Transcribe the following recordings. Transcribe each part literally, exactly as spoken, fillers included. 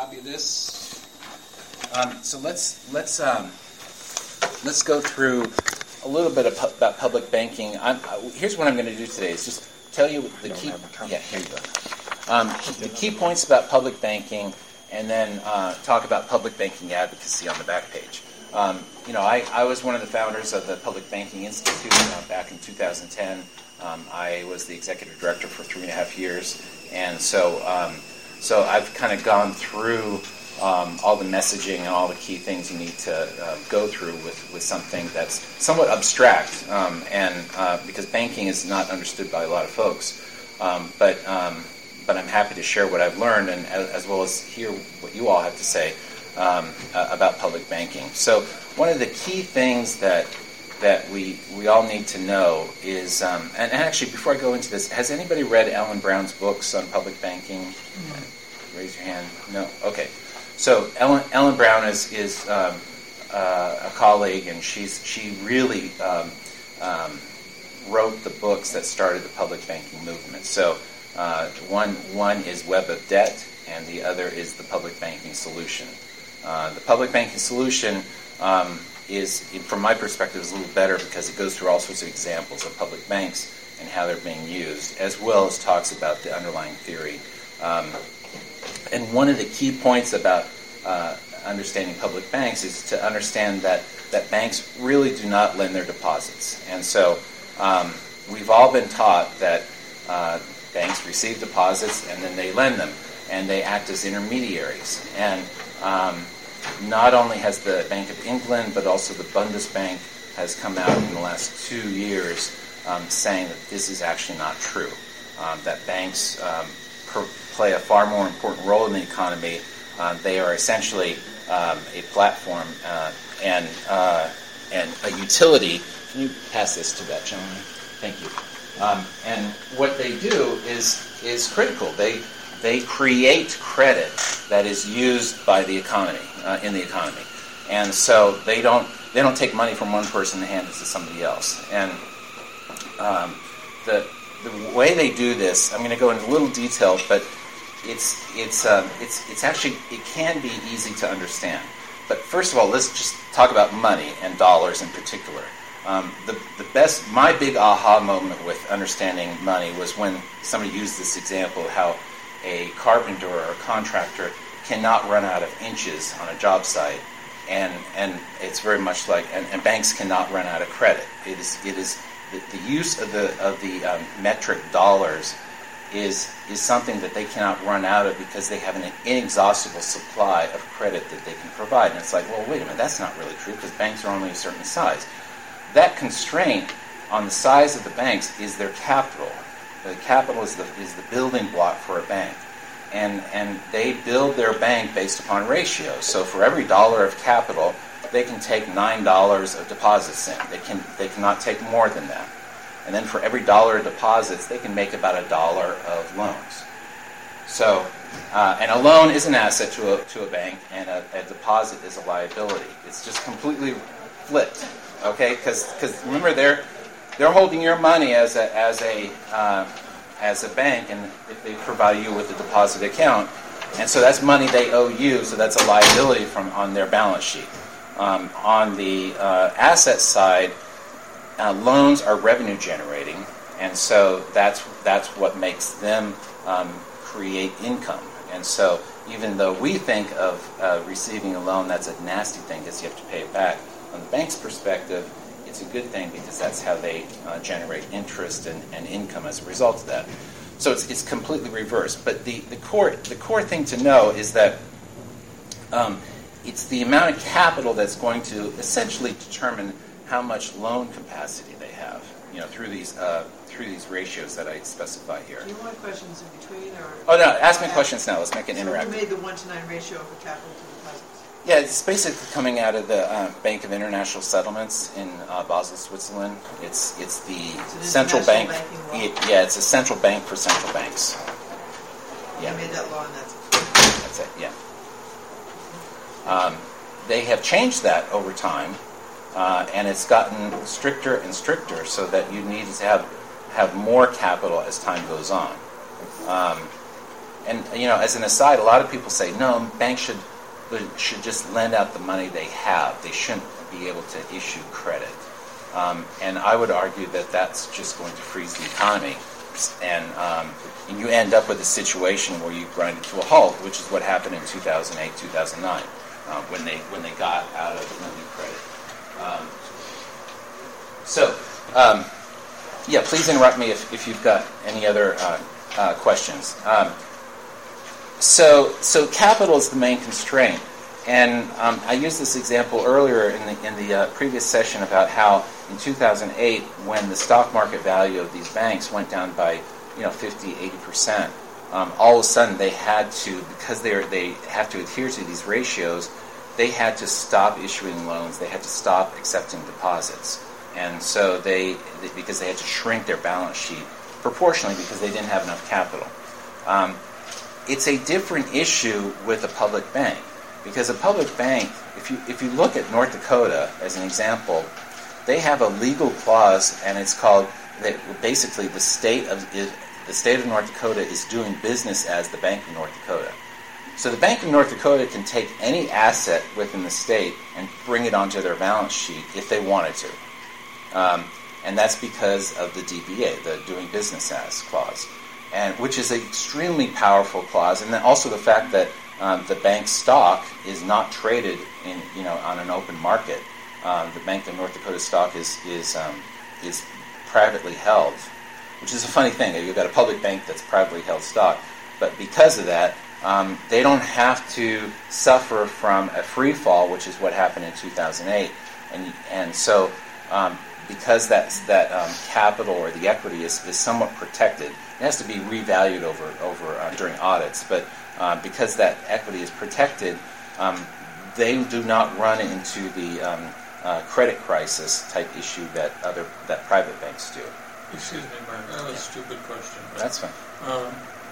copy of this. Um, so let's let's um, let's go through a little bit of pu- about public banking. I'm, uh, here's what I'm going to do today: is just tell you the key. Yeah, here you go. Um, the key points about public banking, and then uh, talk about public banking advocacy on the back page. Um, you know, I, I was one of the founders of the Public Banking Institute uh, back in two thousand ten. Um, I was the executive director for three and a half years, and so um, so I've kind of gone through um, all the messaging and all the key things you need to uh, go through with, with something that's somewhat abstract, um, and uh, because banking is not understood by a lot of folks, um, but um, but I'm happy to share what I've learned, and as, as well as hear what you all have to say um, uh, about public banking. So one of the key things that that we we all need to know is, um, and, and actually before I go into this, has anybody read Alan Brown's books on public banking? Mm-hmm. Raise your hand. No? Okay. So Ellen, Ellen Brown is is um, uh, a colleague, and she's she really um, um, wrote the books that started the public banking movement. So uh, one one is Web of Debt, and the other is the Public Banking Solution. Uh, the Public Banking Solution um, is, from my perspective, is a little better because it goes through all sorts of examples of public banks and how they're being used, as well as talks about the underlying theory. Um, and one of the key points about uh, understanding public banks is to understand that, that banks really do not lend their deposits. And so um, we've all been taught that uh, banks receive deposits and then they lend them, and they act as intermediaries. And um, not only has the Bank of England, but also the Bundesbank has come out in the last two years um, saying that this is actually not true, um, that banks um, per- play a far more important role in the economy. Uh, they are essentially um, a platform uh, and uh, and a utility. Can you pass this to that gentleman? Thank you. Um, and what they do is is critical. They They create credit that is used by the economy, uh, in the economy, and so they don't they don't take money from one person and hand it to somebody else. And um, the the way they do this, I'm going to go into a little detail, but it's it's um, it's it's actually it can be easy to understand. But first of all, let's just talk about money and dollars in particular. Um, the the best my big aha moment with understanding money was when somebody used this example of how a carpenter or a contractor cannot run out of inches on a job site, and and it's very much like and, and banks cannot run out of credit. It is it is the, the use of the of the um, metric dollars is is something that they cannot run out of because they have an inexhaustible supply of credit that they can provide. And it's like, well, wait a minute, that's not really true because banks are only a certain size. That constraint on the size of the banks is their capital. The capital is the is the building block for a bank, and and they build their bank based upon ratios. So for every dollar of capital, they can take nine dollars of deposits in. They can they cannot take more than that. And then for every dollar of deposits, they can make about a dollar of loans. So, uh, and a loan is an asset to a to a bank, and a, a deposit is a liability. It's just completely flipped, okay? Because because remember they're. They're holding your money as a as a uh, as a bank, and if they provide you with a deposit account, and so that's money they owe you. So that's a liability from on their balance sheet. Um, on the uh, asset side, uh, loans are revenue generating, and so that's that's what makes them um, create income. And so even though we think of uh, receiving a loan, that's a nasty thing because you have to pay it back. On the bank's perspective, it's a good thing because that's how they uh, generate interest and, and income as a result of that. So it's it's completely reversed. But the, the core the core thing to know is that um, it's the amount of capital that's going to essentially determine how much loan capacity they have. You know, through these uh, through these ratios that I specify here. Do you want questions in between, or? Oh no! Ask me questions now. Let's make it so interactive. You made the one to nine ratio for capital to deposits. Yeah, it's basically coming out of the uh, Bank of International Settlements in uh, Basel, Switzerland. It's it's the it's central bank. It, yeah, it's a central bank for central banks. Yeah, they made that law, and that's it. That's it. Yeah. Um, they have changed that over time, uh, and it's gotten stricter and stricter, so that you need to have have more capital as time goes on. Um, and you know, as an aside, a lot of people say no, banks should should just lend out the money they have. They shouldn't be able to issue credit. Um, and I would argue that that's just going to freeze the economy, and um, and you end up with a situation where you grind it to a halt, which is what happened in two thousand eight, two thousand nine, uh, when they when they got out of lending credit. Um, so, um, yeah, please interrupt me if, if you've got any other uh, uh, questions. Um, so, so capital is the main constraint. And um, I used this example earlier in the in the uh, previous session about how in two thousand eight, when the stock market value of these banks went down by you know fifty, eighty percent, um, all of a sudden they had to, because they are, they have to adhere to these ratios, they had to stop issuing loans. They had to stop accepting deposits, and so they, they because they had to shrink their balance sheet proportionally because they didn't have enough capital. Um, it's a different issue with a public bank. Because a public bank, if you if you look at North Dakota as an example, they have a legal clause, and it's called that basically the state of the state of North Dakota is doing business as the Bank of North Dakota. So the Bank of North Dakota can take any asset within the state and bring it onto their balance sheet if they wanted to, um, and that's because of the D B A, the Doing Business As clause, and which is an extremely powerful clause, and then also the fact that Um, the bank's stock is not traded in, you know, on an open market. Um, the Bank of North Dakota stock is is um, is privately held, which is a funny thing. You've got a public bank that's privately held stock, but because of that, um, they don't have to suffer from a free fall, which is what happened in two thousand eight. And and so um, because that's that um, capital or the equity is, is somewhat protected, it has to be revalued over over uh, during audits, but. Uh, because that equity is protected, um, they do not run into the um, uh, credit crisis type issue that other that private banks do. Excuse me, Mark. I have a Yeah. stupid question. That's fine. Um,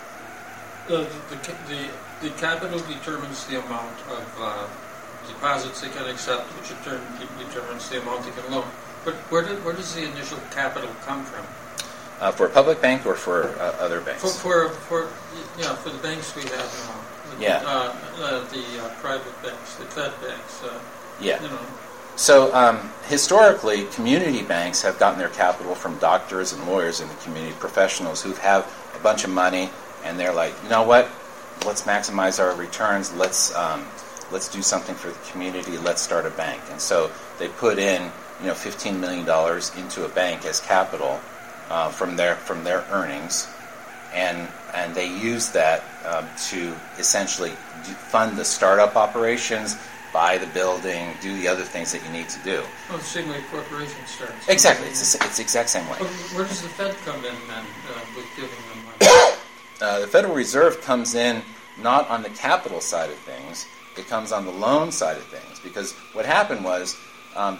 the, the, the, the capital determines the amount of uh, deposits they can accept, which in turn determines the amount they can loan. But where, did, where does the initial capital come from? Uh, for a public bank or for uh, other banks? For, for, for yeah, for the banks we have now. The, Yeah. Uh, uh, the uh, private banks, the Fed banks. Uh, Yeah. You know. So um, historically, community banks have gotten their capital from doctors and lawyers and the community professionals who have a bunch of money, and they're like, you know what? Let's maximize our returns. Let's um, let's do something for the community. Let's start a bank. And so they put in, you know, fifteen million dollars into a bank as capital. Uh, from their from their earnings, and and they use that um, to essentially do, fund the startup operations, buy the building, do the other things that you need to do. Well, the same way a corporation starts. Exactly, it's the, it's the exact same way. Well, where does the Fed come in then uh, with giving them money? Uh, the Federal Reserve comes in not on the capital side of things; it comes on the loan side of things. Because what happened was. Um,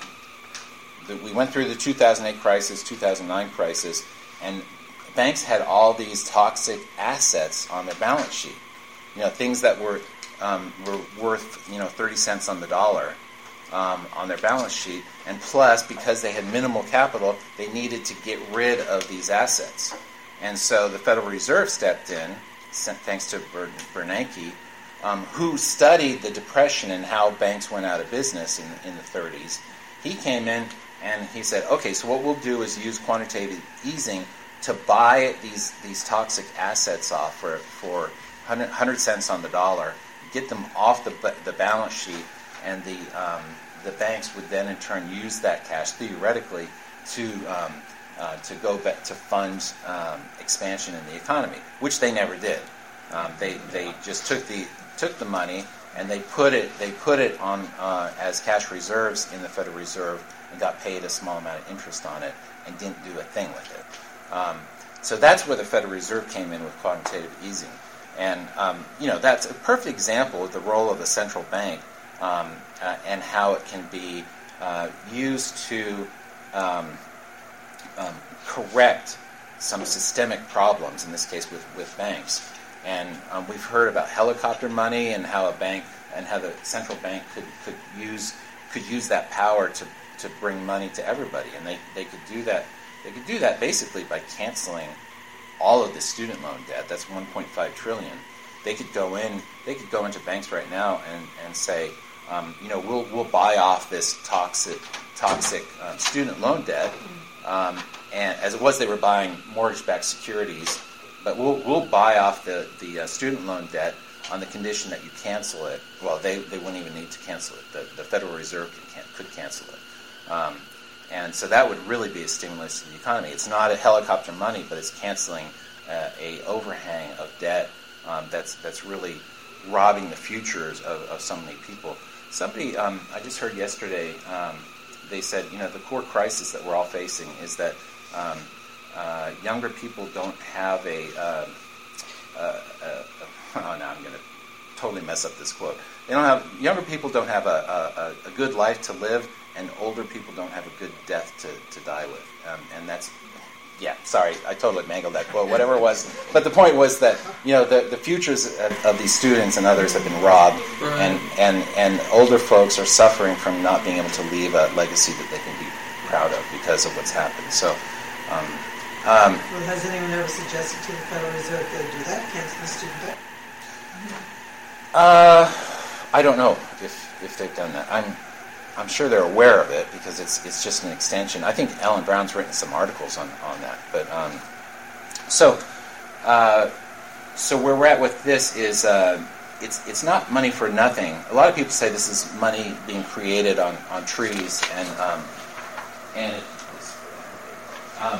We went through the two thousand eight crisis, two thousand nine crisis, and banks had all these toxic assets on their balance sheet. You know, things that were um, were worth you know thirty cents on the dollar um, on their balance sheet, and plus because they had minimal capital, they needed to get rid of these assets. And so the Federal Reserve stepped in, thanks to Bernanke, um, who studied the Depression and how banks went out of business in, in the thirties. He came in. And he said, okay, so what we'll do is use quantitative easing to buy these these toxic assets off for for one hundred cents on the dollar, get them off the the balance sheet, and the um, the banks would then in turn use that cash theoretically to um, uh, to go back to fund um, expansion in the economy, which they never did. Um, they they just took the took the money and they put it they put it on uh, as cash reserves in the Federal Reserve. And got paid a small amount of interest on it and didn't do a thing with it. Um, so that's where the Federal Reserve came in with quantitative easing. And, um, you know, that's a perfect example of the role of the central bank um, uh, and how it can be uh, used to um, um, correct some systemic problems, in this case with, with banks. And um, we've heard about helicopter money and how a bank and how the central bank could, could use could use that power to to bring money to everybody, and they, they could do that. They could do that basically by canceling all of the student loan debt. That's one point five trillion they could go in, they could go into banks right now and, and say, um, you know, we'll we'll buy off this toxic toxic uh, student loan debt, um, and as it was, they were buying mortgage-backed securities, but we'll we'll buy off the the uh, student loan debt on the condition that you cancel it. Well, they, they wouldn't even need to cancel it. The, the Federal Reserve can, could cancel it. Um, and so that would really be a stimulus to the economy. It's not a helicopter money, but it's canceling uh, a overhang of debt um, that's that's really robbing the futures of, of so many people. Somebody, um, I just heard yesterday, um, they said, you know, the core crisis that we're all facing is that um, uh, younger people don't have a... Uh, uh, uh, oh, now I'm going to totally mess up this quote. They don't have younger people don't have a, a, a good life to live, and older people don't have a good death to, to die with. Um, and that's, yeah, sorry, I totally mangled that quote, whatever it was. But the point was that, you know, the, the futures of, of these students and others have been robbed, and, and, and older folks are suffering from not being able to leave a legacy that they can be proud of because of what's happened. So, um, um, well, has anyone ever suggested to the Federal Reserve they do that, cancel the student debt? Uh, I don't know if, if they've done that. I'm I'm sure they're aware of it because it's it's just an extension. I think Ellen Brown's written some articles on, on that. But um, so uh, so where we're at with this is uh, it's it's not money for nothing. A lot of people say this is money being created on, on trees, and um, and it, um,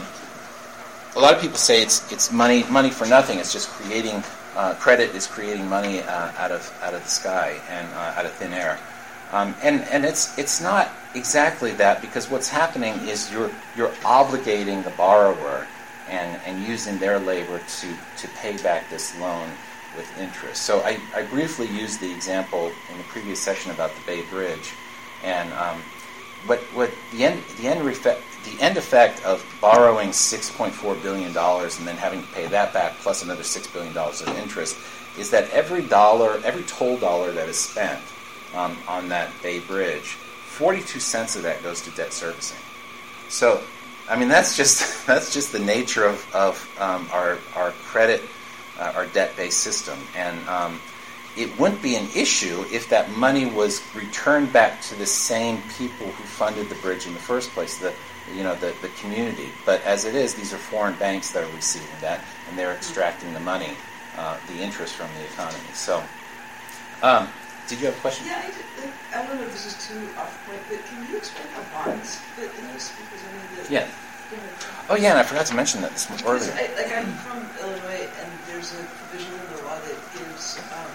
a lot of people say it's it's money money for nothing. It's just creating. Uh, credit is creating money uh, out of out of the sky and uh, out of thin air, um, and and it's it's not exactly that, because what's happening is you're you're obligating the borrower and, and using their labor to, to pay back this loan with interest. So I, I briefly used the example in the previous session about the Bay Bridge, and um, what what the end the end effect the end effect of borrowing six point four billion dollars and then having to pay that back plus another six billion dollars of interest is that every dollar, every toll dollar that is spent um, on that Bay Bridge, forty-two cents of that goes to debt servicing. So, I mean, that's just that's just the nature of of um, our our credit, uh, our debt-based system, and um, it wouldn't be an issue if that money was returned back to the same people who funded the bridge in the first place, the you know the, the community. But as it is, these are foreign banks that are receiving that, and they're extracting the money, uh, the interest from the economy. So, um, did you have a question? Yeah, I, did, I don't know if this is too off point, but can you explain how bonds fit in this? Because I know that. Yeah. Oh yeah, and I forgot to mention that this earlier. I, like I'm from Illinois, and there's a provision in the law that gives um,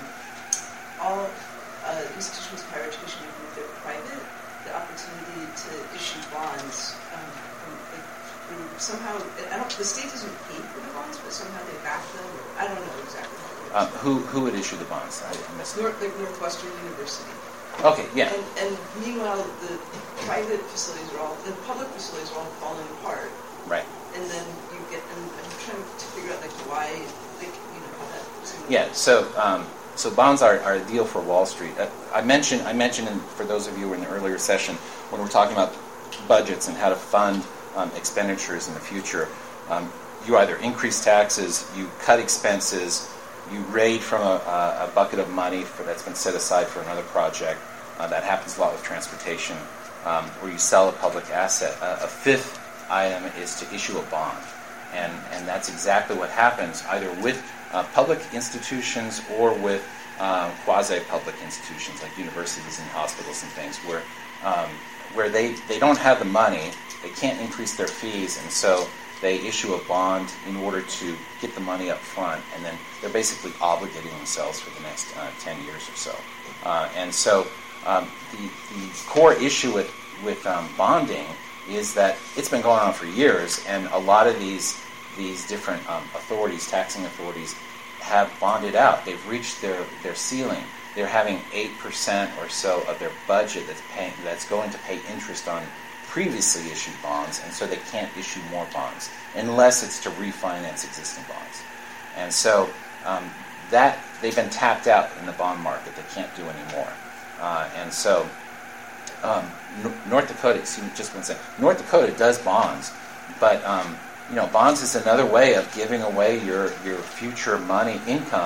all uh, institutions of higher education, even if they're private, the opportunity to issue bonds. Um, from, like, through somehow, I don't. The state doesn't pay for the bonds, but somehow they back them. Or, I don't know exactly how it works. Um, who who would issue the bonds? I missed it. North, like Northwestern University. Okay, yeah. And, and meanwhile, the private facilities are all, the public facilities are all falling apart. Right. And then you get, and I'm trying to figure out like why, like you know, how that. Yeah. So, um, so bonds are, are a deal for Wall Street. Uh, I mentioned, I mentioned, in, for those of you who were in the earlier session, when we're talking about budgets and how to fund um, expenditures in the future, um, you either increase taxes, you cut expenses, you raid from a, a bucket of money for, that's been set aside for another project. Uh, that happens a lot with transportation, um, where you sell a public asset. Uh, a fifth item is to issue a bond, and and that's exactly what happens either with uh, public institutions or with uh, quasi-public institutions like universities and hospitals and things, where um, where they, they don't have the money, they can't increase their fees, and so they issue a bond in order to get the money up front, and then they're basically obligating themselves for the next uh, ten years or so. Uh, and so um, the, the core issue with, with um, bonding is that it's been going on for years, and a lot of these these different um, authorities, taxing authorities, have bonded out. They've reached their, their ceiling. They're having eight percent or so of their budget that's paying that's going to pay interest on previously issued bonds, and so they can't issue more bonds unless it's to refinance existing bonds. And so um, that they've been tapped out in the bond market. They can't do anymore. Uh, and so um, N- North Dakota, excuse me, just one second. North Dakota does bonds, but um, you know, bonds is another way of giving away your, your future money income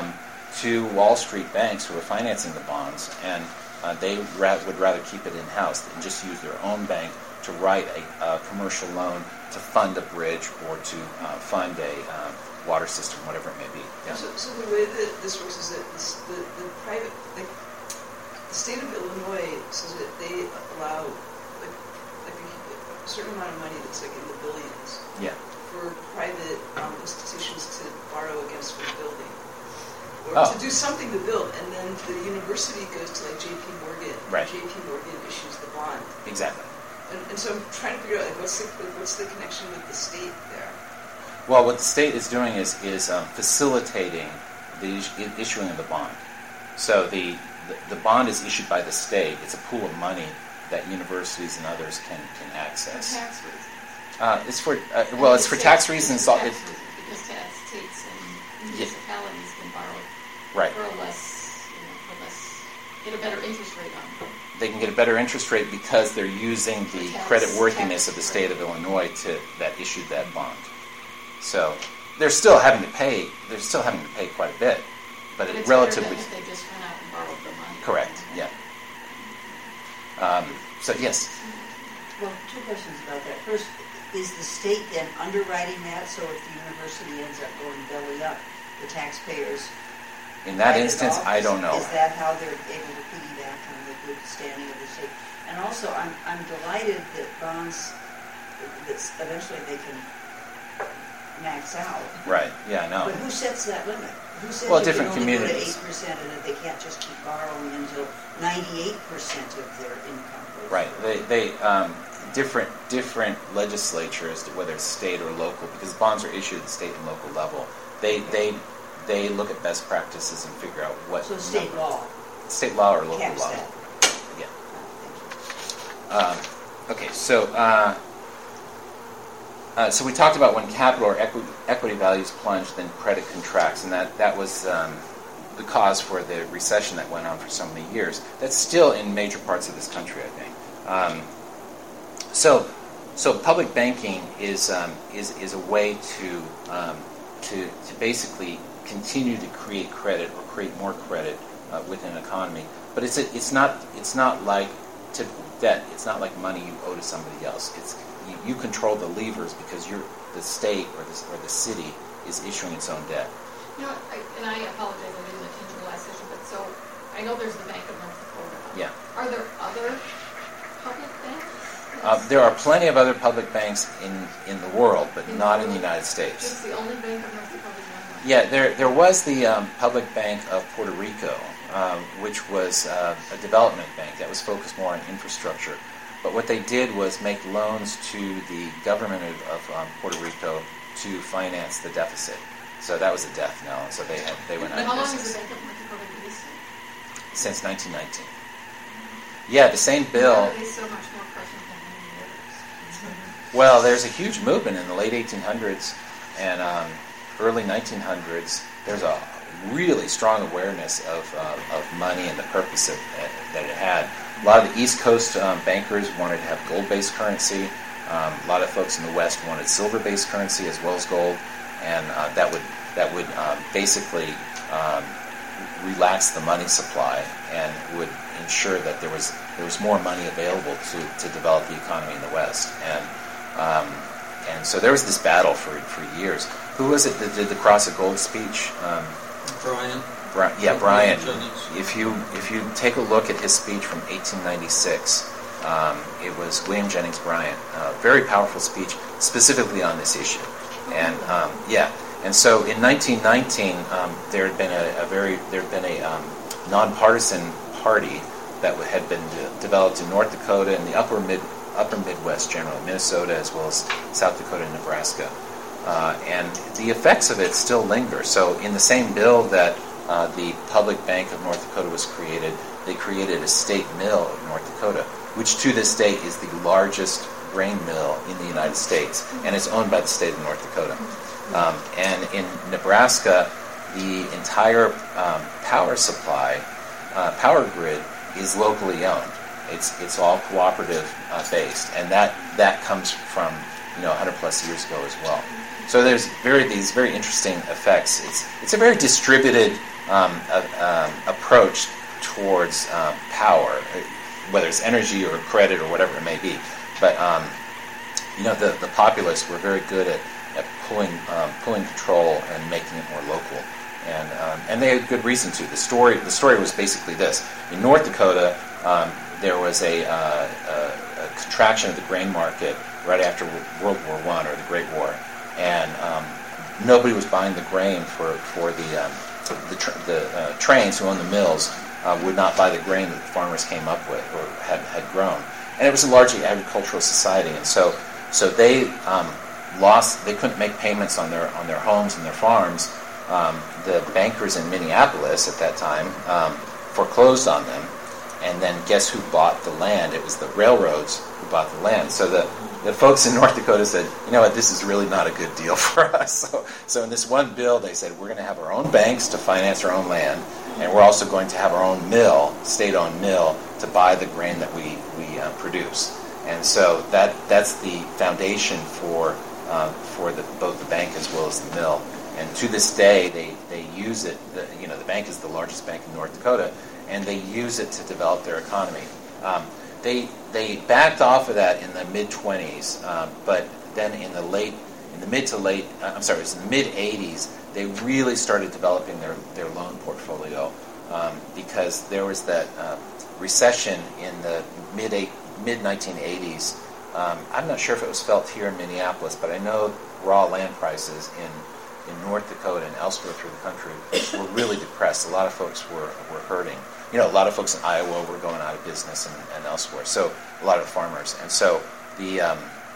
to Wall Street banks who are financing the bonds, and uh, they ra- would rather keep it in-house and just use their own bank to write a, a commercial loan to fund a bridge or to uh, fund a um, water system, whatever it may be. Yeah. So, so the way that this works is that this, the, the private, the, the state of Illinois says that they allow like, like a, a certain amount of money that's like in the billions Yeah. for private um, institutions to borrow against for building. Or Oh. to do something to build, and then the university goes to like J P Morgan, Right. and J P Morgan issues the bond. Exactly. And, and so I'm trying to figure out like what's the what's the connection with the state there? Well, what the state is doing is is um, facilitating the is- issuing of the bond. So the, the the bond is issued by the state. It's a pool of money that universities and others can can For access. tax reasons. Uh, it's for uh, well, it's for tax reasons. For It, tax reasons, because tax states and Yeah. municipalities can borrow right. for a less, you know, for less, get a better interest rate on them. They can get a better interest rate because they're using the Tax- credit worthiness tax- of the state of Illinois to that issued that bond. So they're still having to pay. They're still having to pay quite a bit, but But it it's relatively better than if they just went out and borrowed the money. correct. Yeah. Um, so yes, Well, two questions about that. First, is the state then underwriting that, so if the university ends up going belly up, the taxpayers in that write it instance, off? I don't know. Is that how they're able to piggyback on the good standing of the state? And also, I'm, I'm delighted that bonds, that eventually they can max out. Right. Yeah. No. But who sets that limit? Who says Well, you different can only go to communities. eight percent and that they can't just keep borrowing until ninety-eight percent of their income goes Right. through? They they um, different different legislatures, whether it's state or local, because bonds are issued at the state and local level. They they they look at best practices and figure out what So state number- law state law or local caps law. that. Yeah. Oh, thank you. Um, okay. So. Uh, Uh, so we talked about when capital or equity, equity values plunge, then credit contracts, and that, that was um, the cause for the recession that went on for so many years. That's still in major parts of this country, I think. Um, so, so public banking is um, is is a way to um, to to basically continue to create credit or create more credit uh, within an economy. But it's a, it's not it's not like typical debt. It's not like money you owe to somebody else. It's You, you control the levers because you're the state or the, or the city is issuing its own debt. You know, I, and I apologize, I didn't attend your last session, but so, I know there's the Bank of North Dakota. Yeah. Are there other public banks? Uh, there are plenty of other public banks in, in the world, but not in the United States. Just the only Bank of North Dakota is one. Yeah, there there was the um, Public Bank of Puerto Rico, um, which was uh, a development bank that was focused more on infrastructure. But what they did was make loans to the government of, of um, Puerto Rico to finance the deficit. So that was a death knell. So they had they went But out how of long has business the Bank of North Dakota been existing? since nineteen nineteen. Yeah, the same bill. Why are they so much more prescient than many others? Well, there's a huge movement in the late eighteen hundreds and um, early nineteen hundreds. There's a really strong awareness of, uh, of money and the purpose of, uh, that it had. A lot of the East Coast um, bankers wanted to have gold-based currency. Um, a lot of folks in the West wanted silver-based currency as well as gold, and uh, that would that would um, basically um, relax the money supply and would ensure that there was there was more money available to, to develop the economy in the West. And um, and so there was this battle for for years. Who was it that did the Cross of Gold speech? Um, Brian. Bri- yeah, Brian. Jennings. If you if you take a look at his speech from eighteen ninety-six, um, it was William Jennings Bryan. A very powerful speech, specifically on this issue. And um, yeah, and so in nineteen nineteen, um, there had been a, a very there had been a um, nonpartisan party that had been de- developed in North Dakota and the upper mid upper Midwest, generally Minnesota as well as South Dakota and Nebraska. Uh, and the effects of it still linger. So in the same bill that uh, the Public Bank of North Dakota was created, they created a state mill of North Dakota, which to this day is the largest grain mill in the United States, and it's owned by the state of North Dakota. Um, and in Nebraska, the entire um, power supply, uh, power grid, is locally owned. It's it's all cooperative uh, based, and that that comes from you know one hundred plus years ago as well. So there's very these very interesting effects. It's it's a very distributed um, a, um, approach towards um, power, whether it's energy or credit or whatever it may be. But um, you know, the, the populists were very good at, at pulling um, pulling control and making it more local, and um, and they had good reason to. The story the story was basically this: in North Dakota, um, there was a, uh, a, a contraction of the grain market right after World War One or the Great War, and um, nobody was buying the grain for for the um, the, tr- the uh, trains who owned the mills uh, would not buy the grain that the farmers came up with or had had grown, and it was a largely agricultural society, and so so they um, lost. They couldn't make payments on their on their homes and their farms. Um, the bankers in Minneapolis at that time um, foreclosed on them, and then guess who bought the land? It was the railroads who bought the land. So the The folks in North Dakota said, you know what, this is really not a good deal for us. So, so in this one bill, they said, we're going to have our own banks to finance our own land, and we're also going to have our own mill, state-owned mill, to buy the grain that we, we uh, produce. And so that that's the foundation for uh, for the, both the bank as well as the mill. And to this day, they, they use it. The, you know, the bank is the largest bank in North Dakota, and they use it to develop their economy. Um, They they backed off of that in the mid twenties, um, but then in the late, in the mid to late, uh, I'm sorry, it was in the mid eighties, they really started developing their, their loan portfolio um, because there was that uh, recession in the mid eight, mid nineteen eighties. Um, I'm not sure if it was felt here in Minneapolis, but I know raw land prices in in North Dakota and elsewhere through the country were really depressed. A lot of folks were were hurting. You know, a lot of folks in Iowa were going out of business and, and elsewhere. So a lot of farmers, and so the, um,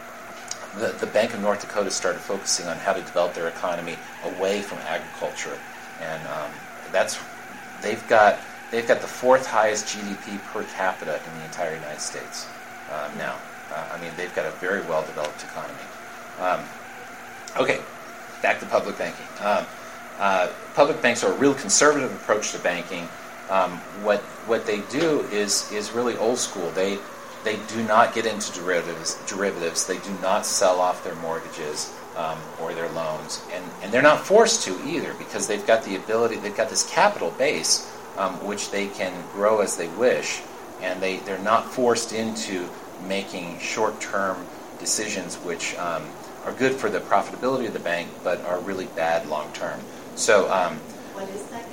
the the Bank of North Dakota started focusing on how to develop their economy away from agriculture, and um, that's they've got they've got the fourth highest G D P per capita in the entire United States um, now. Uh, I mean, they've got a very well developed economy. Um, okay, back to public banking. Um, uh, public banks are a real conservative approach to banking. Um, what what they do is is really old school. They they do not get into derivatives. Derivatives. They do not sell off their mortgages um, or their loans, and, and they're not forced to either because they've got the ability. They've got this capital base um, which they can grow as they wish, and they they're not forced into making short-term decisions which um, are good for the profitability of the bank, but are really bad long-term. So. Um, what is that?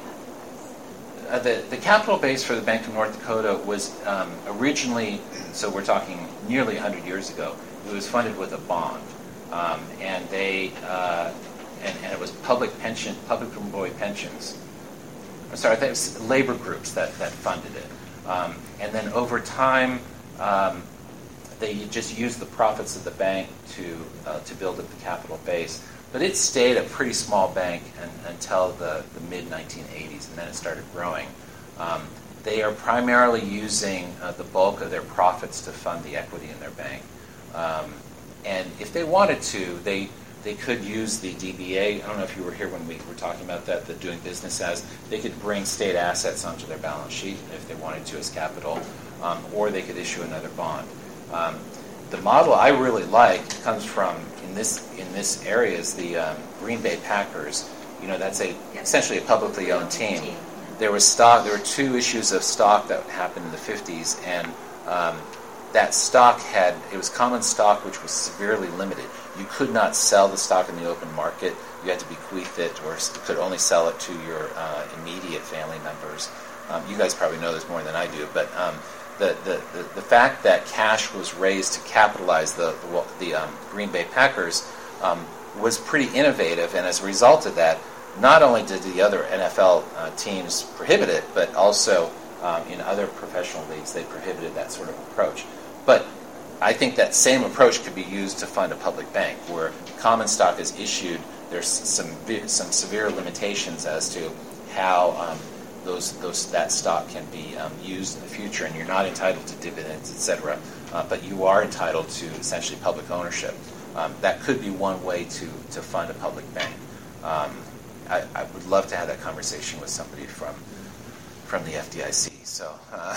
Uh, the, the capital base for the Bank of North Dakota was um, originally, so we're talking nearly one hundred years ago, it was funded with a bond. Um, and they, uh, and, and it was public pension, public employee pensions. I'm sorry, it was labor groups that, that funded it. Um, and then over time, um, they just used the profits of the bank to, uh, to build up the capital base. But it stayed a pretty small bank and, until the, the mid nineteen eighties, and then it started growing. Um, they are primarily using uh, the bulk of their profits to fund the equity in their bank. Um, and if they wanted to, they they could use the D B A. I don't know if you were here when we were talking about that, the doing business as. They could bring state assets onto their balance sheet if they wanted to as capital, um, or they could issue another bond. Um, the model I really like comes from in this in this area is the um, Green Bay Packers. You know, that's a essentially a publicly owned team. There was stock. There were two issues of stock that happened in the fifties, and um, that stock had it was common stock, which was severely limited. You could not sell the stock in the open market. You had to bequeath it, or could only sell it to your uh, immediate family members. Um, you guys probably know this more than I do, but. Um, The, the, the, the fact that cash was raised to capitalize the the, the um, Green Bay Packers um, was pretty innovative, and as a result of that, not only did the other N F L uh, teams prohibit it, but also um, in other professional leagues they prohibited that sort of approach. But I think that same approach could be used to fund a public bank, where common stock is issued. There's some some severe limitations as to how um, Those, those, that stock can be um, used in the future, and you're not entitled to dividends, et cetera. Uh, but you are entitled to essentially public ownership. Um, that could be one way to, to fund a public bank. Um, I, I would love to have that conversation with somebody from from the F D I C. So, uh,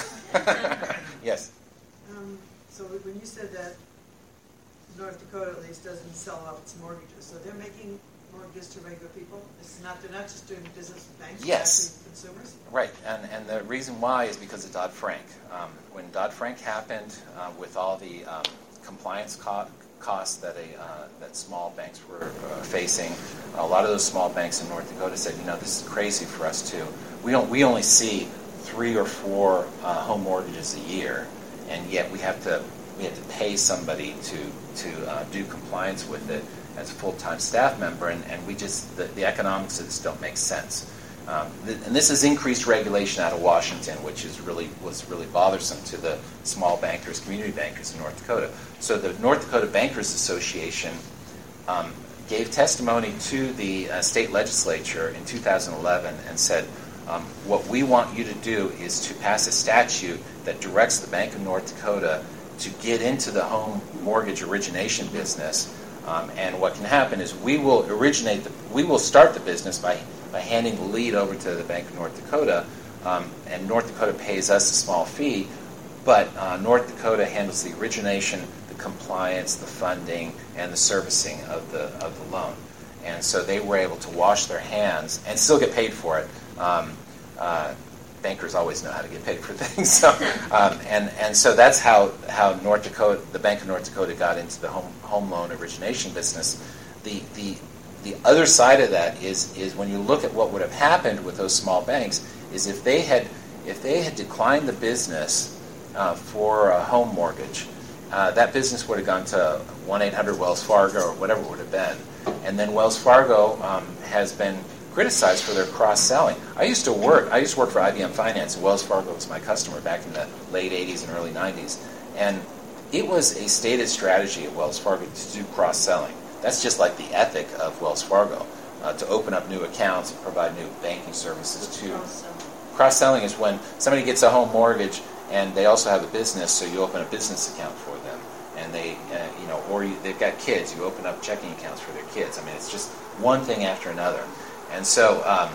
yes. Um, so when you said that North Dakota at least doesn't sell off its mortgages, so they're making mortgages to regular people? It's not, they're not just doing business with banks, Yes. they're actually consumers? Right, and, and the reason why is because of Dodd-Frank. Um, when Dodd-Frank happened, uh, with all the um, compliance co- costs that a uh, that small banks were uh, facing, a lot of those small banks in North Dakota said, you know, this is crazy for us too. We don't. We only see three or four uh, home mortgages a year, and yet we have to we have to pay somebody to to uh, do compliance with it as a full-time staff member, and, and we just the, the economics of this don't make sense. Um, th- and this is increased regulation out of Washington, which is really was really bothersome to the small bankers, community bankers in North Dakota. So the North Dakota Bankers Association um, gave testimony to the uh, state legislature in two thousand eleven and said, um, what we want you to do is to pass a statute that directs the Bank of North Dakota to get into the home mortgage origination business. Um, and what can happen is we will originate, the, we will start the business by by handing the lead over to the Bank of North Dakota, um, and North Dakota pays us a small fee, but uh, North Dakota handles the origination, the compliance, the funding, and the servicing of the of the loan. And so they were able to wash their hands and still get paid for it. Um, uh, bankers always know how to get paid for things, so um, and and so that's how how North Dakota, the Bank of North Dakota, got into the home home loan origination business. The the The other side of that is is when you look at what would have happened with those small banks is if they had if they had declined the business uh, for a home mortgage, uh, that business would have gone to one eight hundred Wells Fargo or whatever it would have been, and then Wells Fargo um, has been criticized for their cross-selling. I used to work I used to work for I B M Finance, and Wells Fargo was my customer back in the late eighties and early nineties, and it was a stated strategy at Wells Fargo to do cross-selling. That's just like the ethic of Wells Fargo, uh, to open up new accounts and provide new banking services to. Cross-selling. Cross-selling is when somebody gets a home mortgage and they also have a business, so you open a business account for them, and they, uh, you know, or you, they've got kids, you open up checking accounts for their kids. I mean, it's just one thing after another, and so, um,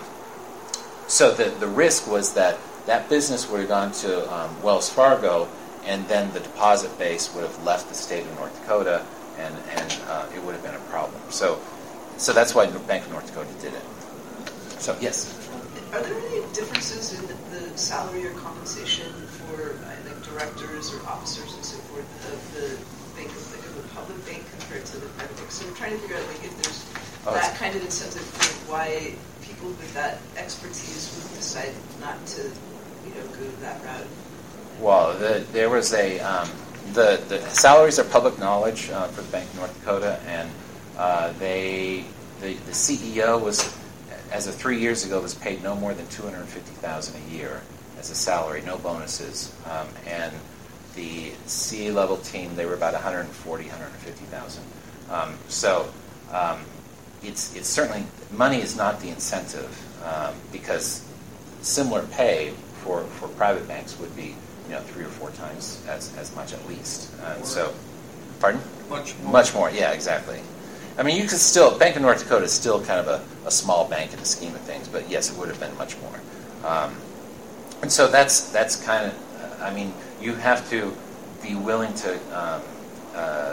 so the the risk was that that business would have gone to um, Wells Fargo, and then the deposit base would have left the state of North Dakota. And, and uh, it would have been a problem. So, so that's why Bank of North Dakota did it. So, yes. Are there any differences in the, the salary or compensation for uh, like directors or officers and so forth of the bank, like of the public bank compared to the private bank? So we're trying to figure out like if there's Oh, that kind of incentive for why people with that expertise would decide not to, you know, go that route. Well, the, there was a. Um, The, the salaries are public knowledge uh, for the Bank of North Dakota, and uh, they the, the C E O was, as of three years ago, was paid no more than two hundred fifty thousand dollars a year as a salary, no bonuses, um, and the C-level team, they were about one hundred forty, one hundred fifty thousand. Um, so um, it's it's certainly money is not the incentive, um, because similar pay for, for private banks would be, you know, three or four times as, as much at least. And so, pardon? Much more. Much more, yeah, exactly. I mean, you could still, Bank of North Dakota is still kind of a, a small bank in the scheme of things, but yes, it would have been much more. Um, and so that's that's kind of, uh, I mean, you have to be willing to um, uh,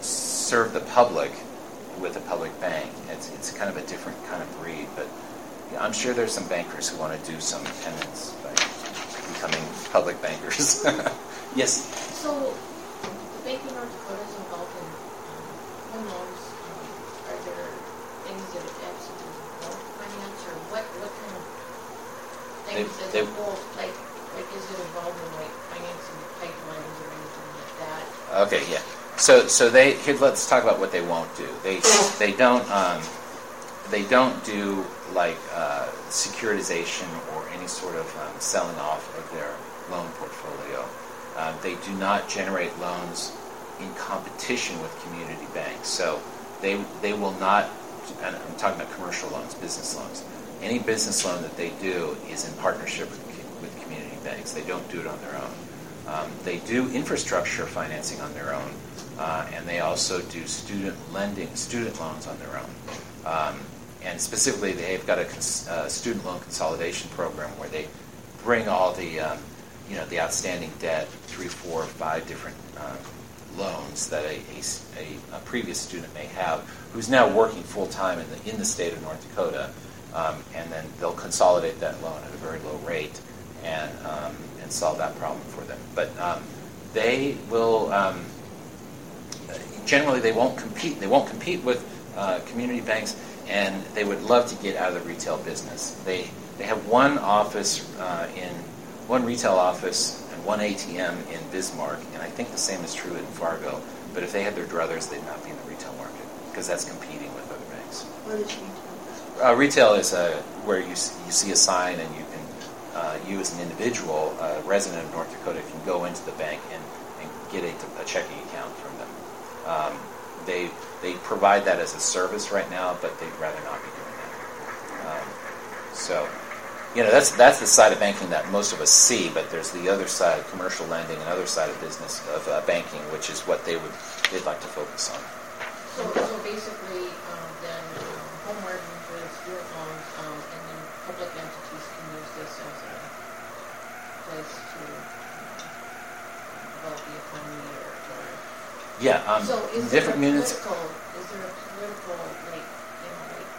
serve the public with a public bank. It's, it's kind of a different kind of breed, but yeah, I'm sure there's some bankers who want to do some penance by becoming public bankers. Yes? So, the Bank of North Dakota is involved in um, home loans. Um, are there things that it absolutely won't finance, or what, what kind of things They- as they- a whole, like, like is it involved in like financing pipelines or anything like that? Okay, yeah. So, so they here. Let's talk about what they won't do. They, they don't, um, they don't do like uh, securitization or any sort of um, selling off of their loan portfolio. Uh, they do not generate loans in competition with community banks. So, they they will not. And I'm talking about commercial loans, business loans. Any business loan that they do is in partnership with, with community banks. They don't do it on their own. Um, they do infrastructure financing on their own, uh, and they also do student lending, student loans on their own. Um, and specifically, they've got a cons- uh, student loan consolidation program where they bring all the, um, you know, the outstanding debt, three, four, five different uh, loans that a, a, a previous student may have who's now working full-time in the, in the state of North Dakota, um, and then they'll consolidate that loan at a very low rate and um, and solve that problem for them. But um, they will, um, generally they won't compete, they won't compete with uh, community banks, and they would love to get out of the retail business. They, they have one office uh, in, one retail office one A T M in Bismarck, and I think the same is true in Fargo. But if they had their druthers, they'd not be in the retail market because that's competing with other banks. What is retail? Uh, retail is uh, where you you see a sign and you can, uh, you as an individual, uh, resident of North Dakota, can go into the bank and, and get a, a checking account from them. Um, they they provide that as a service right now, but they'd rather not be doing that. Um, so. You know, that's that's the side of banking that most of us see, but there's the other side, commercial lending, and other side of business of uh, banking, which is what they would they'd like to focus on. So, so basically, um, then um, home mortgages, student loans, um, and then public entities can use this as a place to um, develop the economy or. or Yeah, um, so is different there a units. political, is there a political like you know like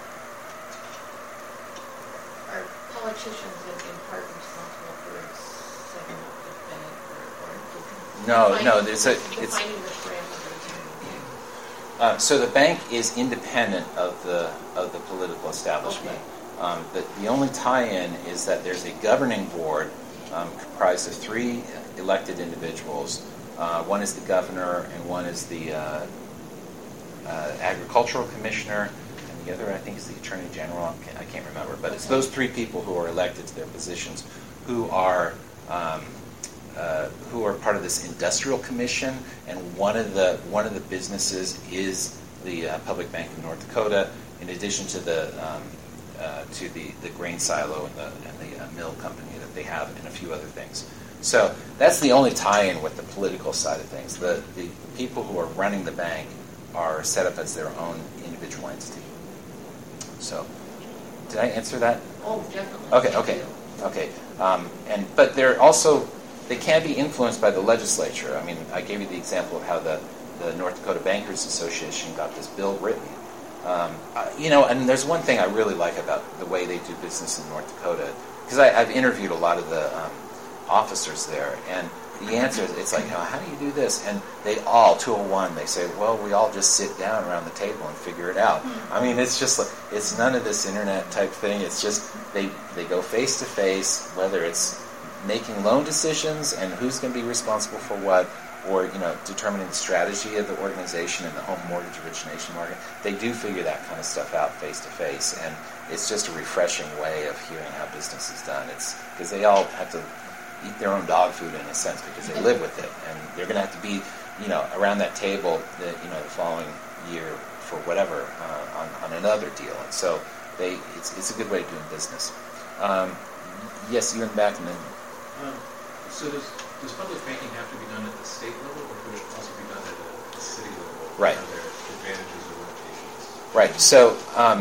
are politicians in, in part responsible for setting up the bank or, or No, defining- no, there's a it's. defining the parameters? Uh, so the bank is independent of the of the political establishment. Okay. Um, the, the only tie-in is that there's a governing board um, comprised of three elected individuals. Uh, one is the governor, and one is the uh, uh, agricultural commissioner, and the other, I think, is the attorney general. I can't, I can't remember, but it's those three people who are elected to their positions who are. Um, Uh, who are part of this industrial commission, and one of the one of the businesses is the uh, Public Bank of North Dakota, in addition to the um, uh, to the, the grain silo and the and the uh, mill company that they have, and a few other things. So that's the only tie-in with the political side of things. The, the the people who are running the bank are set up as their own individual entity. So, did I answer that? Oh, definitely. Okay, okay, okay. Um, and but they're also. They can be influenced by the legislature. I mean, I gave you the example of how the, the North Dakota Bankers Association got this bill written. Um, uh, you know, and there's one thing I really like about the way they do business in North Dakota, because I've interviewed a lot of the um, officers there, and the answer is, it's like, oh, how do you do this? And they all, two oh one, they say, well, we all just sit down around the table and figure it out. I mean, it's just like, it's none of this internet type thing. It's just, they, they go face to face, whether it's making loan decisions and who's going to be responsible for what, or you know, determining the strategy of the organization and the home mortgage origination market. They do figure that kind of stuff out face to face, and it's just a refreshing way of hearing how business is done. It's because they all have to eat their own dog food in a sense because they live with it, and they're going to have to be, you know, around that table, the, you know, the following year for whatever uh, on, on another deal. And so they, it's it's a good way of doing business. Um, yes, you in the back, and then. Um, so does, does public banking have to be done at the state level, or could it also be done at the city level? Right. Are there advantages or limitations? Right. So, um,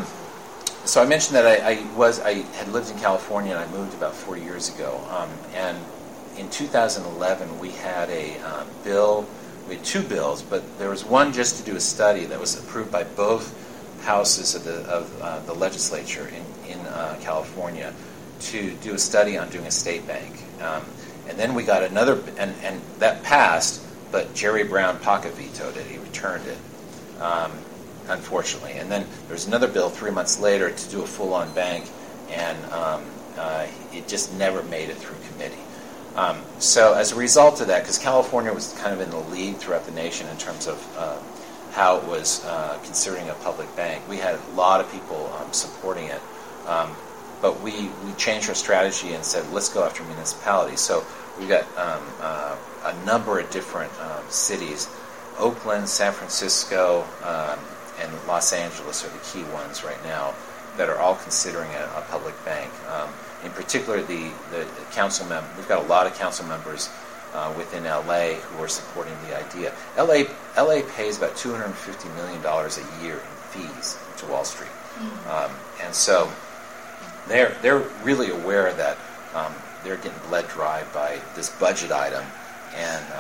so I mentioned that I, I was I had lived in California and I moved about four years ago. Um, and in two thousand eleven, we had a um, bill. We had two bills, but there was one just to do a study that was approved by both houses of the of uh, the legislature in in uh, California, to do a study on doing a state bank. Um, and then we got another, and, and that passed, but Jerry Brown pocket vetoed it. He returned it, um, unfortunately. And then there was another bill three months later to do a full-on bank, and um, uh, it just never made it through committee. Um, so as a result of that, because California was kind of in the lead throughout the nation in terms of uh, how it was uh, considering a public bank, we had a lot of people um, supporting it. Um, But we, we changed our strategy and said, let's go after municipalities. So we've got um, uh, a number of different um, cities. Oakland, San Francisco, um, and Los Angeles are the key ones right now that are all considering a, a public bank. Um, in particular, the, the council member, we've got a lot of council members uh, within L A who are supporting the idea. L A L A pays about two hundred fifty million dollars a year in fees to Wall Street. Mm-hmm. Um, and so They're they're really aware that um, they're getting bled dry by this budget item, and um,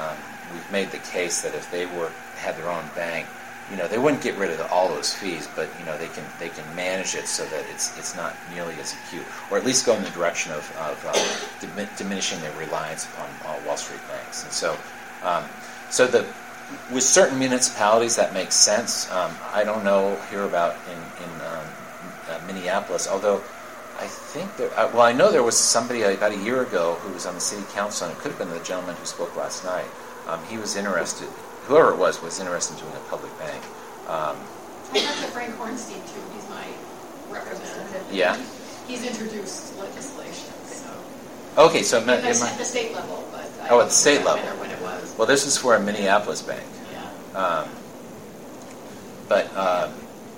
we've made the case that if they were had their own bank, you know, they wouldn't get rid of the, all those fees, but you know, they can they can manage it so that it's it's not nearly as acute, or at least go in the direction of, of uh, dim- diminishing their reliance upon uh, Wall Street banks. And so, um, so the with certain municipalities that makes sense. Um, I don't know here about in in um, uh, Minneapolis, although I think there. Uh, well, I know there was somebody about a year ago who was on the city council, and it could have been the gentleman who spoke last night. Um, he was interested. Whoever it was was interested in doing a public bank. Um, I talked to Frank Hornstein too. He's my representative. Yeah. He's introduced legislation. So. Okay, so it, At the, it might, at the state level, but I oh, don't at the state know level. when it was. Well, this is for a Minneapolis bank. Yeah. Um, but uh,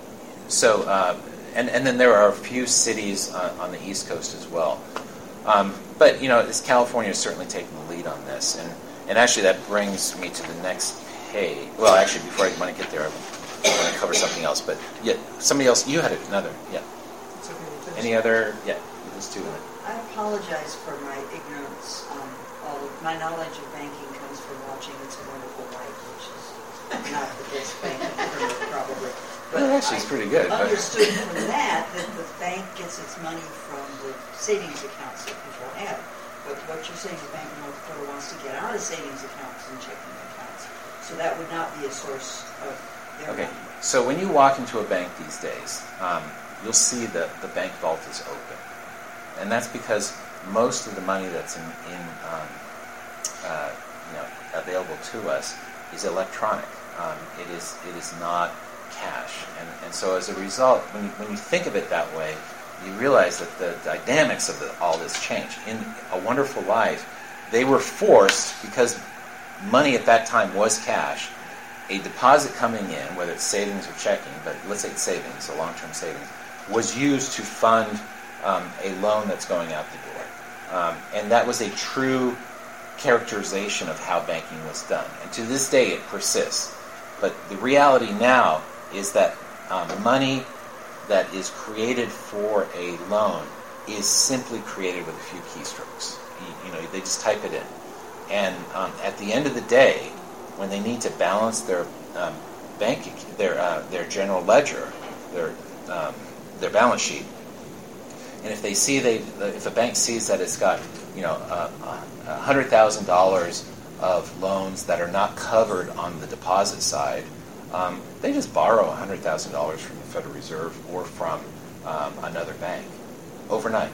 so, uh, and and then there are a few cities on, on the East Coast as well. Um, but you know, this California is certainly taking the lead on this, and and actually that brings me to the next page. Well, actually, before I want to get there, I want to cover something else. But yeah, somebody else. You had another. Yeah. It's okay, you finish. Any other? Yeah. Those two. I apologize for my ignorance. Um, all of my knowledge of banking comes from watching It's a Wonderful Life, which is not the best banking term, probably. But Well, actually, it's pretty good. I understood from that that the bank gets its money from the savings accounts that people have. But what you're saying is Bank of North Dakota wants to get out of savings accounts and checking accounts. So that would not be a source of their Okay. money. So when you walk into a bank these days, um, you'll see that the bank vault is open, and that's because most of the money that's in, in um, uh, you know, available to us is electronic. Um, it is it is not cash, and and so as a result, when you, when you think of it that way, you realize that the dynamics of the, all this change. In A Wonderful Life, they were forced, because money at that time was cash, a deposit coming in, whether it's savings or checking, but let's say it's savings, a long-term savings, was used to fund um, a loan that's going out the door. Um, and that was a true characterization of how banking was done. And to this day, it persists. But the reality now is that um, money that is created for a loan is simply created with a few keystrokes. You, you know, they just type it in. And um, at the end of the day, when they need to balance their um, bank, their uh, their general ledger, their um, their balance sheet, and if they see they, if a bank sees that it's got, you know, a uh, hundred thousand dollars of loans that are not covered on the deposit side, um, they just borrow a hundred thousand dollars from the Federal Reserve or from um, another bank overnight,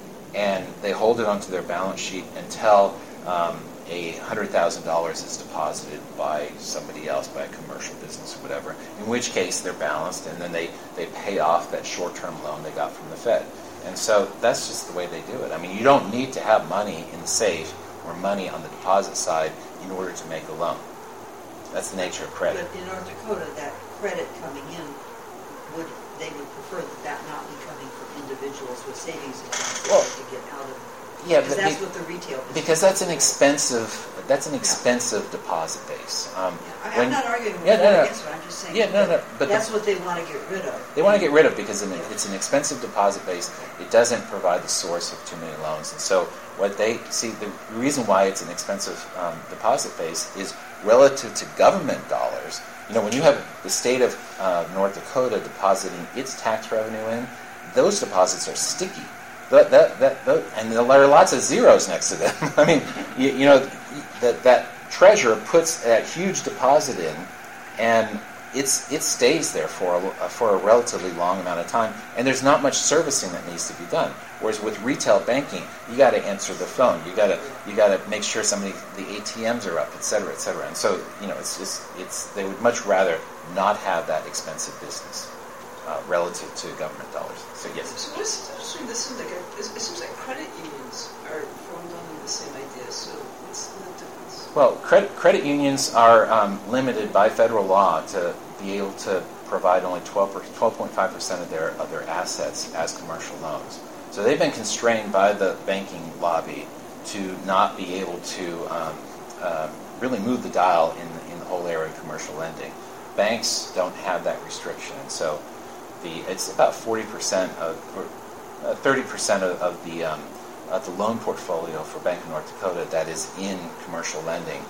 and they hold it onto their balance sheet until um, a hundred thousand dollars is deposited by somebody else, by a commercial business or whatever. In which case they're balanced, and then they, they pay off that short-term loan they got from the Fed. And so that's just the way they do it. I mean, you don't need to have money in the safe or money on the deposit side in order to make a loan. That's the nature of credit. But in North Dakota, that credit coming in, would they would prefer that that not be coming from individuals with savings accounts that Well, have to get out of. Yeah, because but that's be- what the retail business because that's an expensive that's an expensive deposit base. Um, Yeah, I, when- I'm not arguing with yeah, you no, no. against it. I'm just saying Yeah, no, no, that but that's the- what they want to get rid of. They want to get rid of because it's an expensive deposit base. It doesn't provide the source of too many loans. And so what they see, the reason why it's an expensive um, deposit base is relative to government dollars. You know, when you have the state of uh, North Dakota depositing its tax revenue in, those deposits are sticky. That, that, that, that, and there are lots of zeros next to them. I mean, you, you know, that, that treasurer puts that huge deposit in, and it's it stays there for a, for a relatively long amount of time, and there's not much servicing that needs to be done. Whereas with retail banking, you got to answer the phone, you got to you got to make sure somebody the A T Ms are up, et cetera, et cetera. And so you know, it's just it's they would much rather not have that expensive business uh, relative to government dollars. So yes. So what is interesting, this seems like a, it seems like credit unions are formed under the same idea. So what's the difference? Well, credit credit unions are um, limited by federal law to be able to provide only twelve point five percent of their of their assets as commercial loans. So they've been constrained by the banking lobby to not be able to um, uh, really move the dial in the, in the whole area of commercial lending. Banks don't have that restriction, and so the it's about forty percent of or uh, thirty percent of, of the um, of the loan portfolio for Bank of North Dakota that is in commercial lending,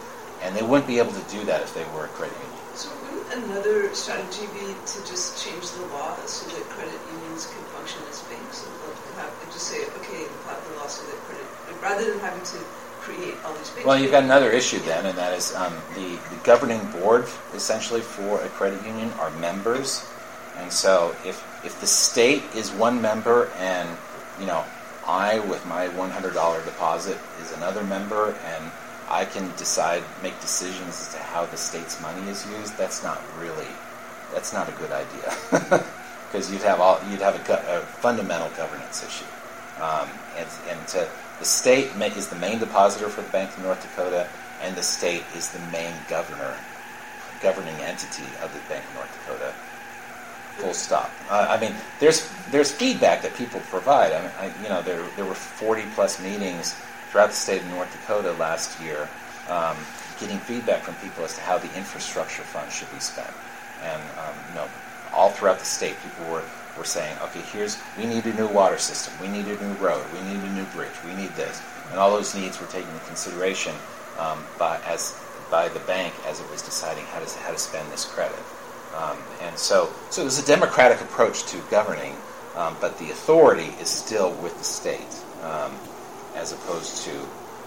and they wouldn't be able to do that if they were a credit union. So wouldn't another strategy be to just change the law so that credit unions can function as banks and have, just say, okay, apply the law so that credit, rather than having to create all these banks. Well, you've got another issue then, and that is um, the, the governing board, essentially, for a credit union are members. And so if if the state is one member and, you know, I, with my one hundred dollars deposit, is another member, and I can decide, make decisions as to how the state's money is used, that's not really, that's not a good idea. Because you'd have all, you'd have a, go- a fundamental governance issue. Um, and and to, the state ma- is the main depositor for the Bank of North Dakota, and the state is the main governor, governing entity of the Bank of North Dakota. Full stop. Uh, I mean, there's there's feedback that people provide. I mean, I, you know, there there were forty plus meetings throughout the state of North Dakota last year, um, getting feedback from people as to how the infrastructure fund should be spent, and um, you know, all throughout the state, people were, were saying, okay, here's we need a new water system, we need a new road, we need a new bridge, we need this, and all those needs were taken into consideration um, by as by the bank as it was deciding how to how to spend this credit. Um, and so, so there's a democratic approach to governing, um, but the authority is still with the state, um, as opposed to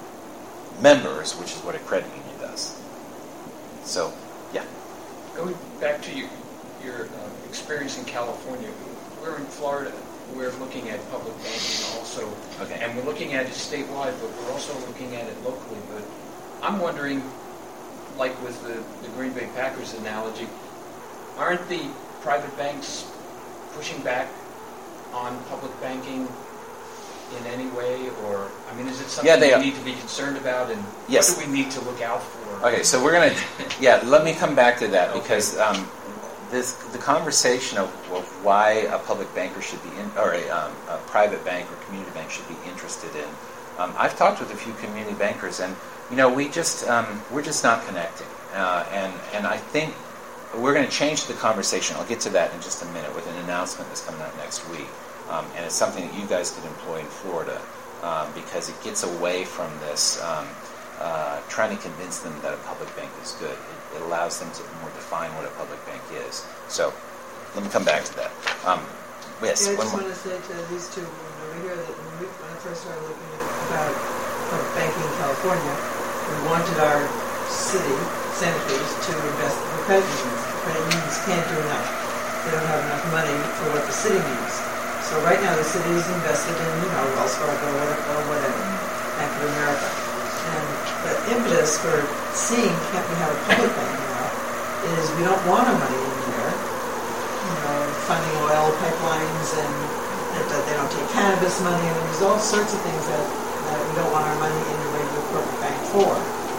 members, which is what a credit union does. So, yeah. Going back to your, your uh, experience in California, we're in Florida. We're looking at public banking also, Okay. and we're looking at it statewide, but we're also looking at it locally. But I'm wondering, like with the, the Green Bay Packers analogy, aren't the private banks pushing back on public banking in any way? Or, I mean, is it something Yeah, they we are. need to be concerned about? And Yes. what do we need to look out for? Okay, so we're going to, yeah, let me come back to that, Okay. because um, this the conversation of, of why a public banker should be in, or a, um, a private bank or community bank should be interested in. Um, I've talked with a few community bankers, and you know, we just um, we're just not connecting, uh, and and I think we're going to change the conversation. I'll get to that in just a minute with an announcement that's coming out next week, um, and it's something that you guys could employ in Florida, um, because it gets away from this. Um, Uh, trying to convince them that a public bank is good. It, it allows them to more define what a public bank is. So, let me come back to that. Um, yes, Yeah, I one just more. want to say to these two women over here that when, we, when I first started looking at about public banking in California, we wanted our city, Santa Cruz, to invest in credit unions. Credit unions can't do enough. They don't have enough money for what the city needs. So right now the city is invested in, you know, Wells Fargo or whatever, or whatever, Bank of America. And the impetus for seeing can't we have a public bank now is we don't want our money in there, you know, funding oil pipelines and that they don't take cannabis money, and there's all sorts of things that, that we don't want our money in the regular corporate bank for.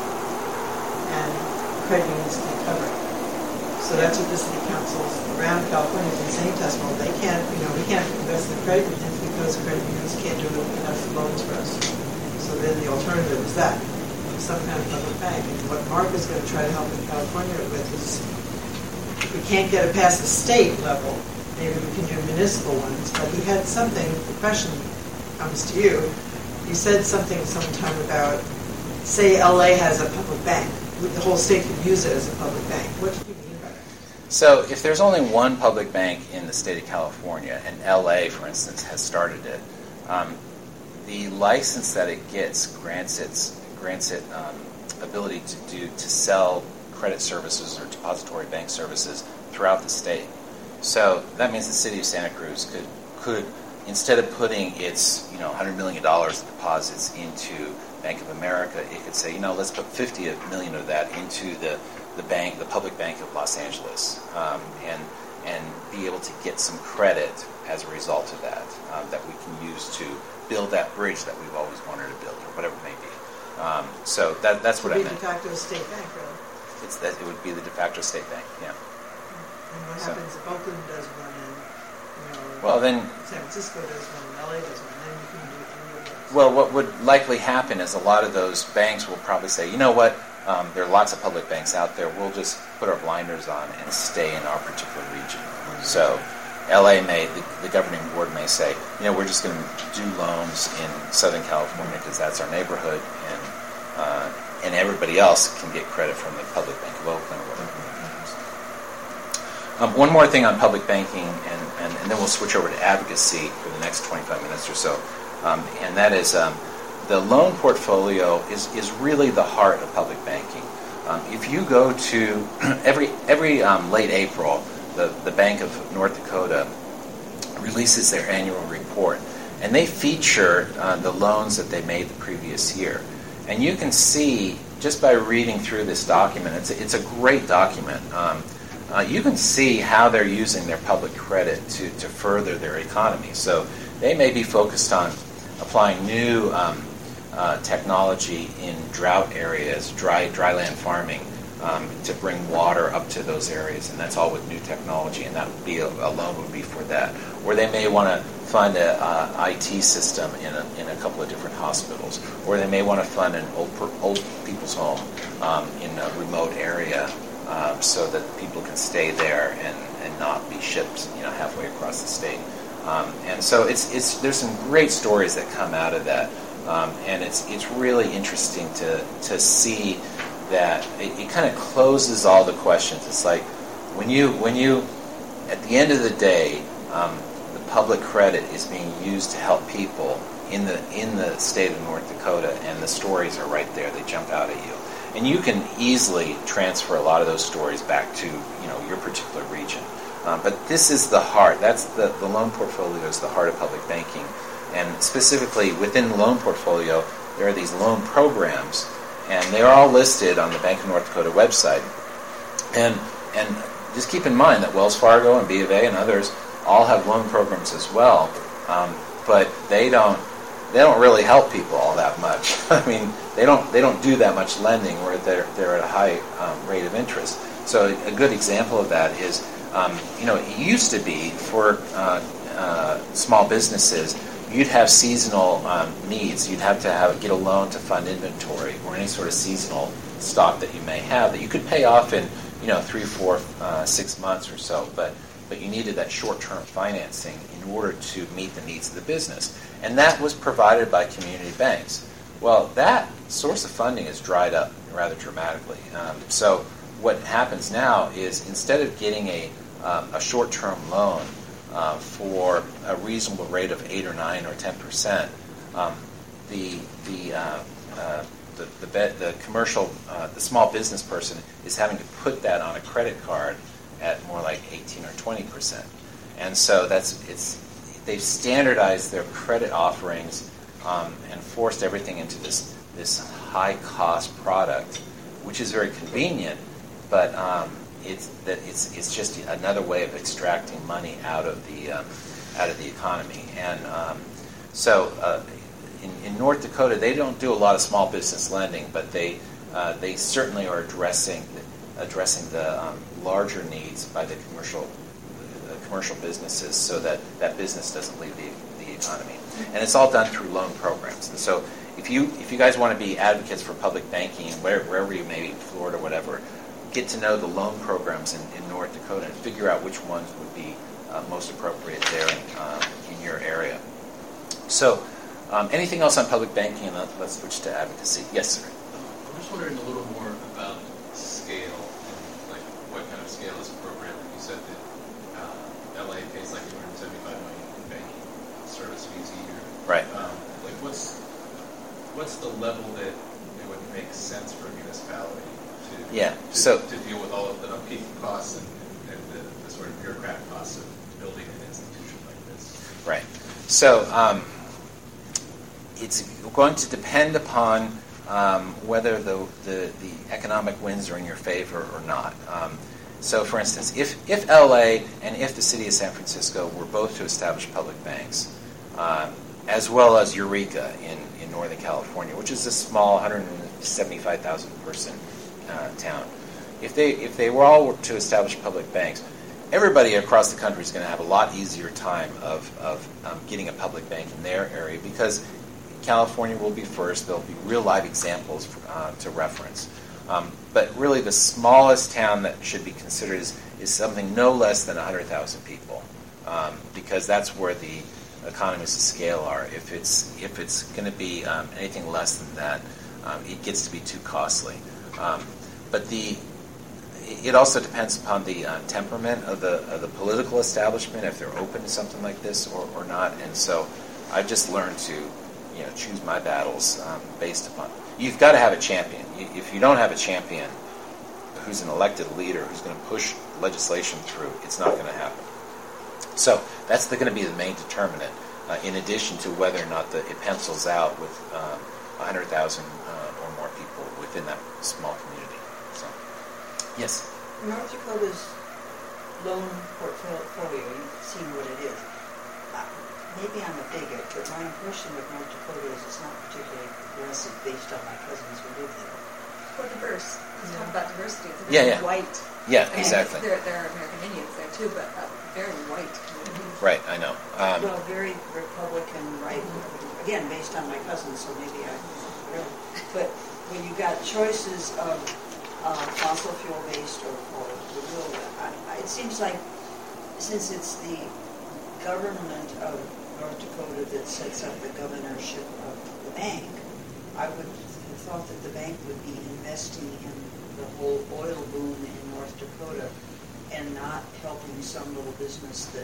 And credit unions can't cover it. So that's what the city councils around California have been saying to us. Well, they can't, you know, we can't invest in the credit unions because credit unions can't do enough loans for us. So then the alternative is that, some kind of public bank. And what Mark is going to try to help in California with is, if we can't get it past the state level, maybe we can do municipal ones. But he had something, the question comes to you, you said something sometime about, say L A has a public bank, the whole state could use it as a public bank. What do you mean by that? So, if there's only one public bank in the state of California, and L A, for instance, has started it, um, the license that it gets grants its grants it um, ability to do to sell credit services or depository bank services throughout the state. So that means the city of Santa Cruz could could instead of putting its you know one hundred million dollars deposits into Bank of America, it could say, you know, let's put fifty million of that into the the bank, the public bank of Los Angeles, um, and and be able to get some credit as a result of that um, that we can use to build that bridge that we've always wanted to build, or whatever it may be. Um, so that, that's what I It meant. would be de facto state bank, really. It's that it would be the de facto state bank. Yeah. And what So- happens if Oakland does one and, you know, Well, then, San Francisco does one and L A does one, then you can do any of those. well, what would likely happen is a lot of those banks will probably say, you know what, um, there are lots of public banks out there. We'll just put our blinders on and stay in our particular region. So, L A may, the, the governing board may say, you know, we're just going to do loans in Southern California because that's our neighborhood, and uh, and everybody else can get credit from the Public Bank of Oakland. Or whatever. Um, one more thing on public banking, and, and, and then we'll switch over to advocacy for the next twenty-five minutes or so. Um, and that is um, the loan portfolio is, is really the heart of public banking. Um, if you go to every every um, late April, the, the Bank of North Dakota releases their annual report, and they feature uh, the loans that they made the previous year. And you can see, just by reading through this document, it's a, it's a great document. Um, Uh, you can see how they're using their public credit to, to further their economy. So they may be focused on applying new um, uh, technology in drought areas, dry dryland farming, um, to bring water up to those areas, and that's all with new technology, and that would be a, a loan would be for that. Or they may want to fund a uh, I T system in a, in a couple of different hospitals, or they may want to fund an old, old people's home um, in a remote area. Um, so that people can stay there and, and not be shipped, you know, halfway across the state. Um, and so it's it's there's some great stories that come out of that, um, and it's it's really interesting to to see that it, it kind of closes all the questions. It's like when you when you at the end of the day, um, the public credit is being used to help people in the in the state of North Dakota, and the stories are right there. They jump out at you. And you can easily transfer a lot of those stories back to, you know, your particular region. Um, but this is the heart. That's the, the loan portfolio is the heart of public banking. And specifically within the loan portfolio, there are these loan programs, and they are all listed on the Bank of North Dakota website. And and just keep in mind that Wells Fargo and B of A and others all have loan programs as well, um, but they don't. They don't really help people all that much. I mean, they don't they don't do that much lending where they're they're at a high um, rate of interest. So a good example of that is, um, you know, it used to be for uh, uh, small businesses, you'd have seasonal um, needs. You'd have to have get a loan to fund inventory or any sort of seasonal stock that you may have that you could pay off in, you know, three, four, uh, six months or so. But but you needed that short-term financing in order to meet the needs of the business. And that was provided by community banks. Well, that source of funding has dried up rather dramatically. Um, so what happens now is instead of getting a, um, a short-term loan uh, for a reasonable rate of eight or nine or ten percent, um, the the uh, uh, the the, be- the commercial uh, the small business person is having to put that on a credit card at more like eighteen or twenty percent, and so that's it's. They've standardized their credit offerings um, and forced everything into this this high cost product, which is very convenient, but um, it's that it's it's just another way of extracting money out of the um, out of the economy. And um, so uh, in, in North Dakota, they don't do a lot of small business lending, but they uh, they certainly are addressing the, addressing the um, larger needs by the commercial. commercial businesses, so that that business doesn't leave the, the economy. And it's all done through loan programs. And so if you if you guys want to be advocates for public banking, where, wherever you may be, Florida, whatever, get to know the loan programs in, in North Dakota and figure out which ones would be uh, most appropriate there in, uh, in your area. So um, anything else on public banking? And let's switch to advocacy. Yes, sir. I'm just wondering a little more about scale, and like what kind of scale is appropriate. You said that L A pays like two hundred seventy-five million dollars in banking service fees a year. Right. Um, like, what's what's the level that it would make sense for a municipality to yeah. to, so, to deal with all of the upkeep costs and, and the, the sort of bureaucratic costs of building an institution like this? Right. So um, it's going to depend upon um, whether the, the the economic winds are in your favor or not. Um, So, for instance, if, if L A and if the city of San Francisco were both to establish public banks, uh, as well as Eureka in, in Northern California, which is a small one hundred seventy-five thousand person uh, town, if they if they were all to establish public banks, everybody across the country is going to have a lot easier time of, of um, getting a public bank in their area, because California will be first. There'll be real live examples for, uh, to reference. Um, but really the smallest town that should be considered is, is something no less than one hundred thousand people, um, because that's where the economies of scale are. If it's if it's going to be um, anything less than that, Um, it gets to be too costly. Um, but the it also depends upon the uh, temperament of the of the political establishment, if they're open to something like this or, or not. And so I've just learned to, you know, choose my battles um, based upon. You've got to have a champion. You, if you don't have a champion who's an elected leader who's going to push legislation through, it's not going to happen. So that's going to be the main determinant, uh, in addition to whether or not the, it pencils out with um, one hundred thousand uh, or more people within that small community. So, yes? North Dakota's loan portfolio, you've seen what it is. Uh, maybe I'm a bigot, but my impression of North Dakota is it's not particularly progressive based on my cousins who live there. Or diverse. Let's talk about diversity. It's a Yeah, very yeah. white. Yeah, I mean, exactly. There, there are American Indians there too, but a very white community. Right, I know. Um, Well, very Republican, right, again, based on my cousins, so maybe I, whatever. But when you got choices of uh, fossil fuel based or, or renewable, I, I- it seems like since it's the government of North Dakota that sets up the governorship of the bank, I would have thought that the bank would be investing in the whole oil boom in North Dakota and not helping some little business that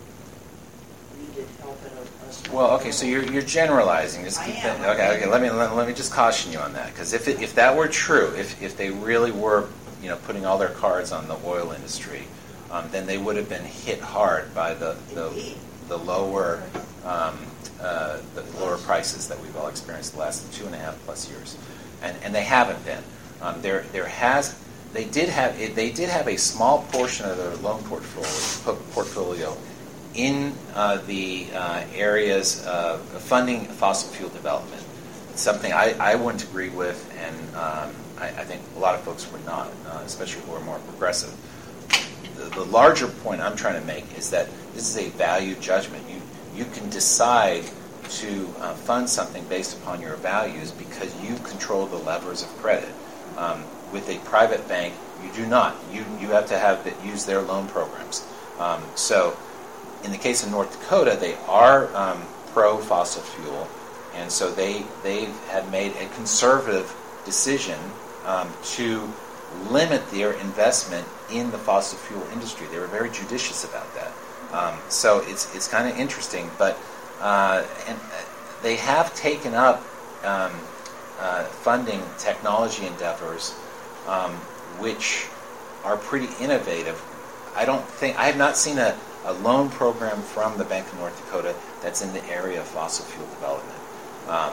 needed help at a, a small Well, okay, so you're you're generalizing. Just I keep am. that- okay, okay. Let me let, let me just caution you on that, because if it, if that were true, if if they really were, you know, putting all their cards on the oil industry, um, then they would have been hit hard by the the, Indeed. the lower um, uh, the lower prices that we've all experienced the last two and a half plus years, and and they haven't been. Um, there there has they did have they did have a small portion of their loan portfolio portfolio. in uh, the uh, areas of funding fossil fuel development. It's something I, I wouldn't agree with, and um, I, I think a lot of folks would not, uh, especially who are more progressive. The, the larger point I'm trying to make is that this is a value judgment. You, you can decide to uh, fund something based upon your values because you control the levers of credit. Um, with a private bank, you do not. You, you have to have the, use their loan programs. Um, so in the case of North Dakota, they are um, pro-fossil fuel, and so they they have made a conservative decision um, to limit their investment in the fossil fuel industry. They were very judicious about that. Um, so it's it's kind of interesting, but uh, and they have taken up um, uh, funding technology endeavors, um, which are pretty innovative. I don't think I have not seen a a loan program from the Bank of North Dakota that's in the area of fossil fuel development. Um,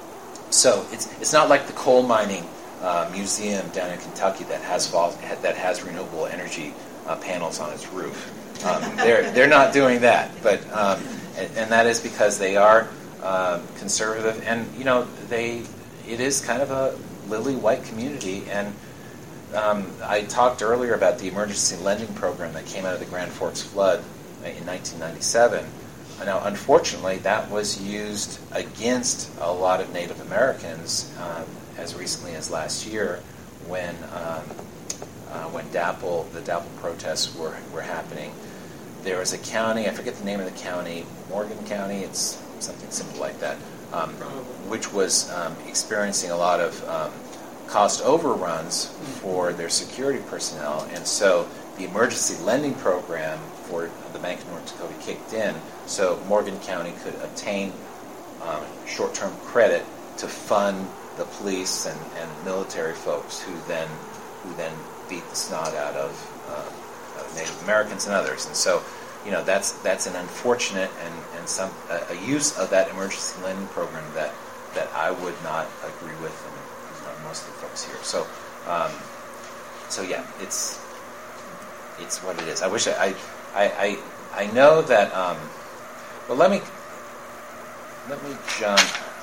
so it's it's not like the coal mining uh, museum down in Kentucky that has fos- that has renewable energy uh, panels on its roof. Um, they're they're not doing that, but um, and, and that is because they are uh, conservative, and you know they it is kind of a lily white community. And um, I talked earlier about the emergency lending program that came out of the Grand Forks flood in nineteen ninety-seven. Now, unfortunately, that was used against a lot of Native Americans um, as recently as last year, when um, uh, when DAPL, the DAPL protests were were happening. There was a county, I forget the name of the county, Morgan County, it's something simple like that, um, which was um, experiencing a lot of um, cost overruns for their security personnel, and so the emergency lending program for the Bank of North Dakota kicked in, so Morgan County could obtain um, short-term credit to fund the police and, and military folks who then who then beat the snot out of, uh, of Native Americans and others. And so, you know, that's that's an unfortunate and and some a, a use of that emergency lending program that that I would not agree with, and you know, most of the folks here. So, um, so yeah, it's. It's what it is. I wish I, I, I, I know that. Um, well, let me, let me jump.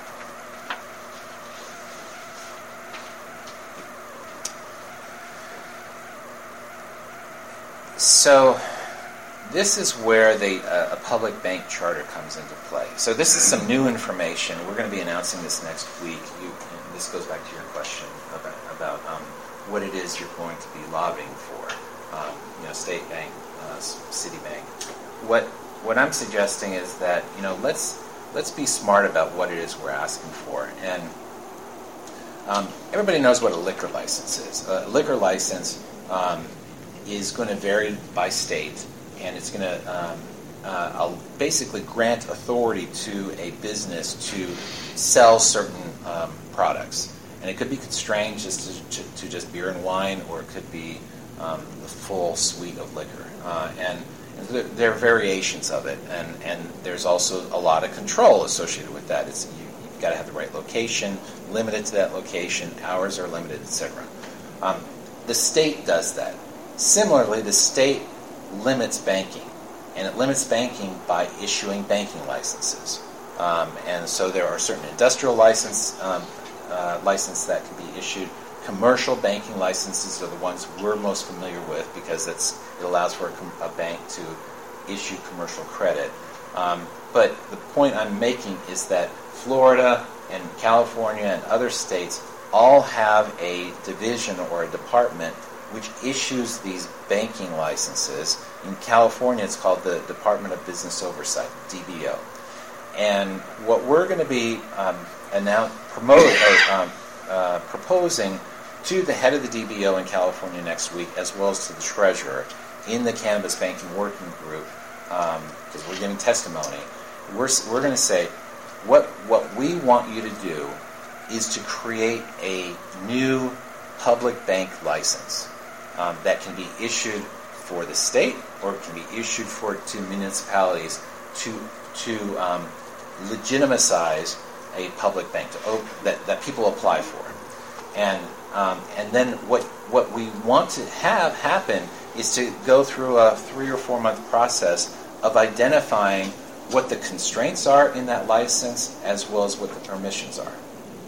So, this is where the uh, a public bank charter comes into play. So, this is some new information. We're going to be announcing this next week. You, this goes back to your question about about um, what it is you're going to be lobbying for. Um, you know, state bank, uh, city bank. What what I'm suggesting is that, you know, let's let's be smart about what it is we're asking for. And Um, everybody knows what a liquor license is. A liquor license um, is going to vary by state, and it's going to um, uh, basically grant authority to a business to sell certain um, products. And it could be constrained just to, to, to just beer and wine, or it could be um, the full suite of liquor. Uh, and and there, there are variations of it, and, and there's also a lot of control associated with that. It's you, you've got to have the right location, limited to that location, hours are limited, et cetera. Um, the state does that. Similarly, the state limits banking, and it limits banking by issuing banking licenses. Um, and so there are certain industrial license um, uh, license that can be issued. Commercial banking licenses are the ones we're most familiar with because it's, it allows for a, com- a bank to issue commercial credit. Um, but the point I'm making is that Florida and California and other states all have a division or a department which issues these banking licenses. In California, it's called the Department of Business Oversight, D B O. And what we're going to be um, now promote, or, um, uh, proposing to the head of the D B O in California next week, as well as to the treasurer in the Cannabis Banking Working Group, because um, we're giving testimony, we're, we're going to say, what, what we want you to do is to create a new public bank license um, that can be issued for the state, or it can be issued for to municipalities to to um, legitimize a public bank to open, that, that people apply for. And um, and then what what we want to have happen is to go through a three or four month process of identifying what the constraints are in that license as well as what the permissions are.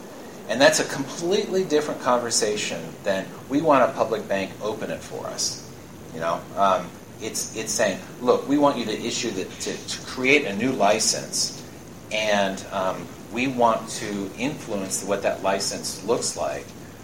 And that's a completely different conversation than we want a public bank open it for us. You know, um, it's it's saying, look, we want you to issue the, to, to create a new license, and um, we want to influence what that license looks like.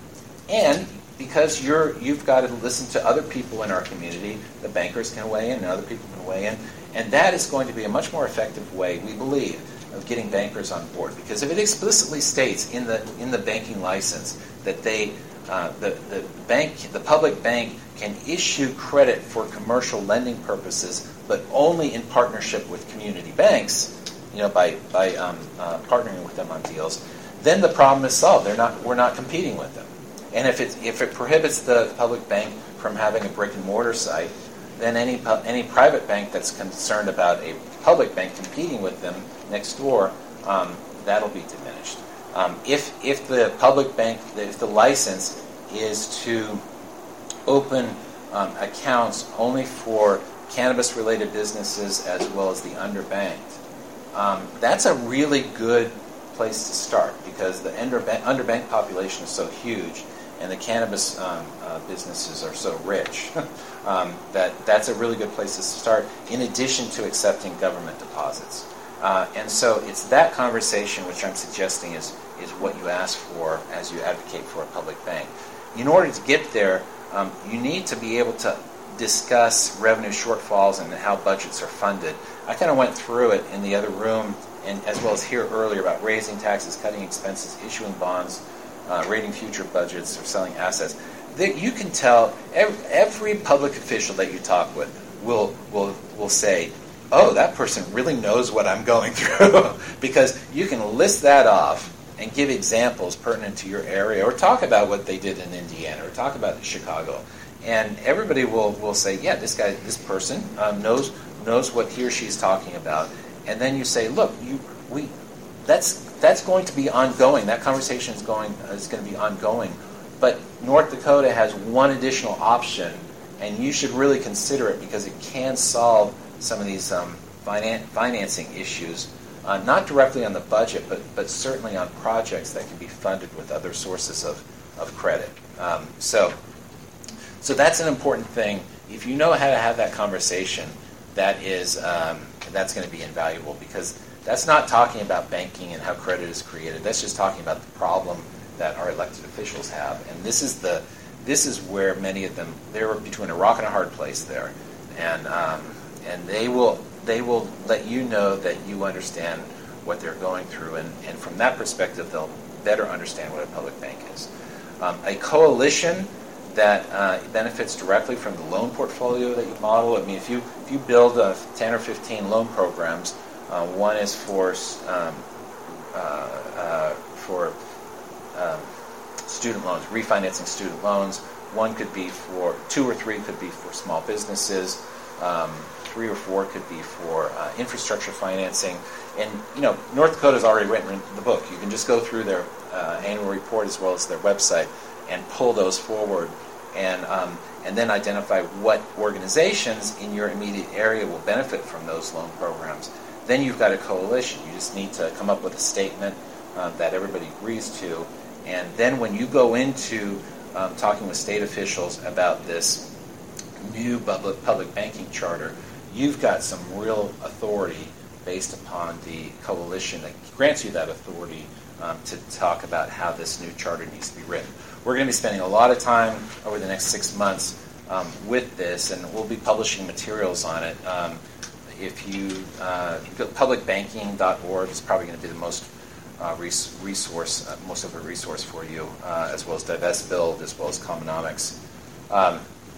And because you're you've got to listen to other people in our community, the bankers can weigh in, and other people can weigh in, and that is going to be a much more effective way, we believe, of getting bankers on board. Because if it explicitly states in the in the banking license that they uh, the the bank the public bank can issue credit for commercial lending purposes, but only in partnership with community banks, you know, by by um, uh, partnering with them on deals, then the problem is solved. They're not we're not competing with them. And if it if it prohibits the public bank from having a brick and mortar site, then any any private bank that's concerned about a public bank competing with them next door, um, that'll be diminished. Um, if if the public bank, if the license is to open um, accounts only for cannabis-related businesses as well as the underbanked, um, that's a really good place to start, because the underbank, underbanked population is so huge, and the cannabis um, uh, businesses are so rich, um, that that's a really good place to start, in addition to accepting government deposits. Uh, and so it's that conversation which I'm suggesting is, is what you ask for as you advocate for a public bank. In order to get there, um, you need to be able to discuss revenue shortfalls and how budgets are funded. I kind of went through it in the other room, and as well as here earlier, about raising taxes, cutting expenses, issuing bonds, Uh, rating future budgets, or selling assets. That you can tell every, every public official that you talk with will will will say, "Oh, that person really knows what I'm going through," because you can list that off and give examples pertinent to your area, or talk about what they did in Indiana, or talk about Chicago, and everybody will, will say, "Yeah, this guy, this person um, knows knows what he or she is talking about." And then you say, "Look, you we that's." That's going to be ongoing. That conversation is going is going to be ongoing. But North Dakota has one additional option, and you should really consider it, because it can solve some of these um, finan- financing issues, uh, not directly on the budget, but but certainly on projects that can be funded with other sources of of credit. Um, so, so that's an important thing. If you know how to have that conversation, that is um, that's going to be invaluable, because that's not talking about banking and how credit is created. That's just talking about the problem that our elected officials have. And this is the this is where many of them, they're between a rock and a hard place there. And um, and they will they will let you know that you understand what they're going through, and, and from that perspective they'll better understand what a public bank is. Um, a coalition that uh, benefits directly from the loan portfolio that you model. I mean, if you if you build uh, ten or fifteen loan programs, uh, one is for um, uh, uh, for um, student loans, refinancing student loans. One could be for two or three could be for small businesses. Um, three or four could be for uh, infrastructure financing. And you know, North Dakota's already written the book. You can just go through their uh, annual report as well as their website and pull those forward, and um, and then identify what organizations in your immediate area will benefit from those loan programs. Then you've got a coalition. You just need to come up with a statement uh, that everybody agrees to, and then when you go into um, talking with state officials about this new public public banking charter, you've got some real authority based upon the coalition that grants you that authority um, to talk about how this new charter needs to be written. We're going to be spending a lot of time over the next six months um, with this, and we'll be publishing materials on it. Um, if you uh, go public banking dot org is probably going to be the most uh, res- resource, uh, most of a resource for you, uh, as well as Divest Build, as well as Commonomics. Um,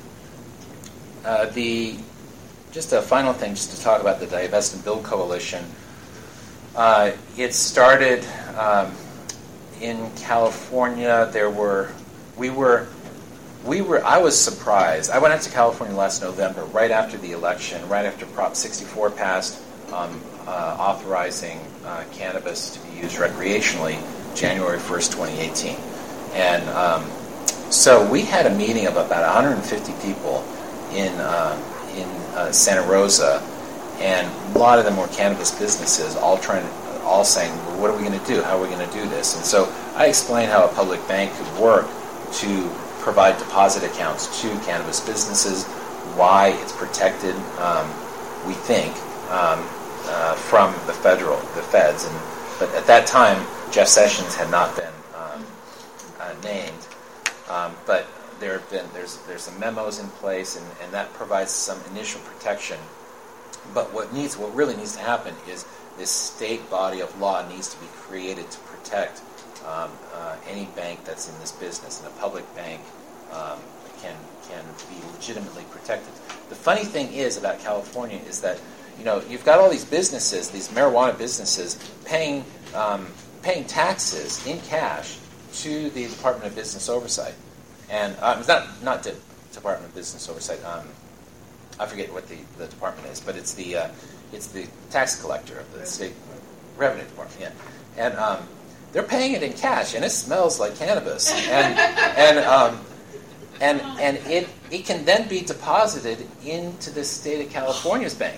uh, the Just a final thing, just to talk about the Divest and Build Coalition. Uh, it started um, in California. There were, we were, we were. I was surprised. I went out to California last November, right after the election, right after Prop sixty-four passed, um, uh, authorizing uh, cannabis to be used recreationally, January first, twenty eighteen, and um, so we had a meeting of about one hundred fifty people in. Uh, in uh, Santa Rosa, and a lot of them were cannabis businesses, all trying to, all saying, well, what are we going to do? How are we going to do this? And so I explained how a public bank could work to provide deposit accounts to cannabis businesses, why it's protected, um, we think, um, uh, from the federal, the feds. And but at that time, Jeff Sessions had not been um, uh, named, um, but. There have been there's there's some memos in place, and, and that provides some initial protection. But what needs what really needs to happen is this state body of law needs to be created to protect um, uh, any bank that's in this business, and a public bank um, can can be legitimately protected. The funny thing is about California is that you know you've got all these businesses, these marijuana businesses, paying um, paying taxes in cash to the Department of Business Oversight. And uh, it's not not the Department of Business Oversight. Um, I forget what the, the department is, but it's the uh, it's the tax collector of the state revenue department. Yeah, and um, they're paying it in cash, and it smells like cannabis. And and um, and and it it can then be deposited into the state of California's bank.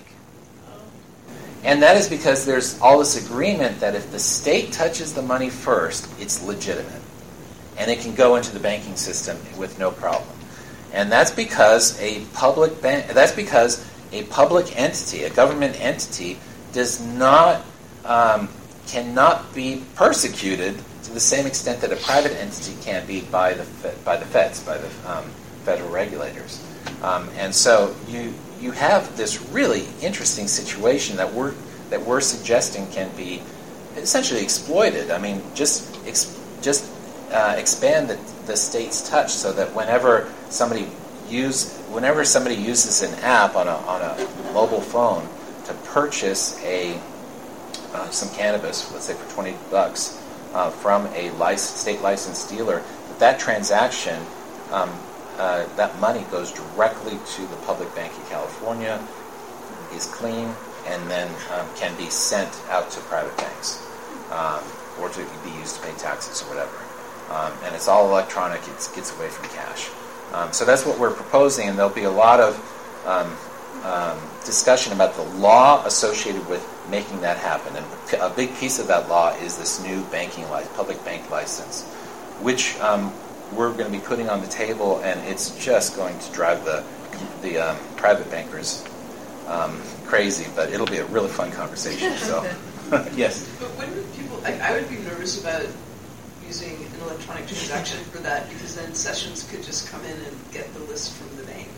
And that is because there's all this agreement that if the state touches the money first, it's legitimate. And it can go into the banking system with no problem. And that's because a public bank, that's because a public entity, a government entity, does not, um, cannot be persecuted to the same extent that a private entity can be by the by the feds, by the um, federal regulators. Um, and so you you have this really interesting situation that we're that we're suggesting can be essentially exploited. I mean, just ex- just. Uh, expand the, the state's touch so that whenever somebody use whenever somebody uses an app on a on a mobile phone to purchase a uh, some cannabis, let's say for twenty bucks, uh, from a lic- state licensed dealer, that transaction, um, uh, that money goes directly to the public bank in California, is clean, and then um, can be sent out to private banks, um, or to be used to pay taxes or whatever. Um, and it's all electronic. It gets away from cash. Um, so that's what we're proposing, and there'll be a lot of um, um, discussion about the law associated with making that happen. And a big piece of that law is this new banking license, public bank license, which um, we're going to be putting on the table, and it's just going to drive the the um, private bankers um, crazy. But it'll be a really fun conversation. So, yes. But wouldn't people? I, I would be nervous about using an electronic transaction for that, because then Sessions could just come in and get the list from the bank.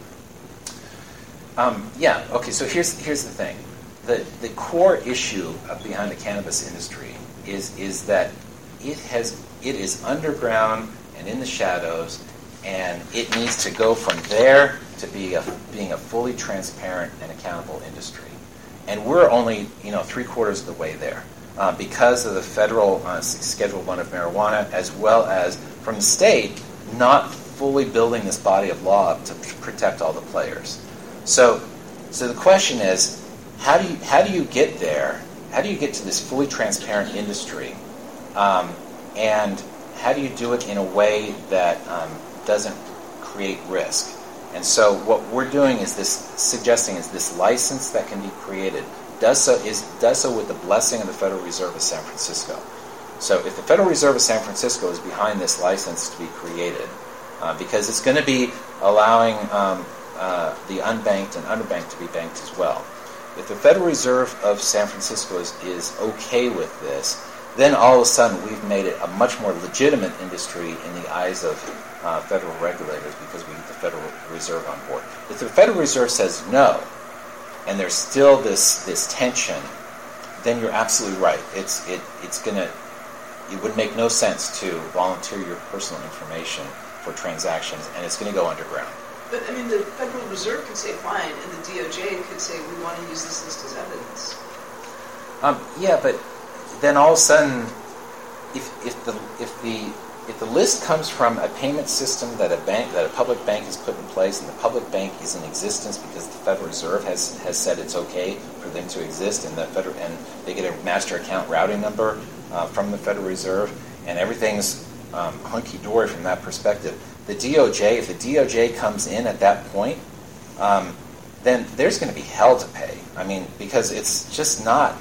Um, yeah. Okay. So here's here's the thing. The the core issue behind the cannabis industry is is that it has it is underground and in the shadows, and it needs to go from there to be a, being a fully transparent and accountable industry. And we're only, you know, three quarters of the way there uh, because of the federal uh, Schedule One of marijuana, as well as from the state not fully building this body of law to protect all the players. So, so the question is, how do you how do you get there? How do you get to this fully transparent industry, um, and how do you do it in a way that um, doesn't create risk? And so, what we're doing is this suggesting is this license that can be created does so is does so with the blessing of the Federal Reserve of San Francisco. So, if the Federal Reserve of San Francisco is behind this license to be created, uh, because it's going to be allowing um, uh, the unbanked and underbanked to be banked as well. If the Federal Reserve of San Francisco is, is okay with this, then all of a sudden we've made it a much more legitimate industry in the eyes of uh, federal regulators because we get the Federal Reserve on board. If the Federal Reserve says no, and there's still this this tension, then you're absolutely right. It's it it's gonna it would make no sense to volunteer your personal information for transactions, and it's going to go underground. But, I mean, the Federal Reserve could say fine, and the D O J could say, we want to use this list as evidence. Um, yeah, but then all of a sudden, if if the if the if the list comes from a payment system that a bank that a public bank has put in place, and the public bank is in existence because the Federal Reserve has, has said it's okay for them to exist, and the federal and they get a master account routing number uh, from the Federal Reserve, and everything's um, hunky dory from that perspective. The D O J, if the D O J comes in at that point, um, then there's going to be hell to pay. I mean, because it's just not.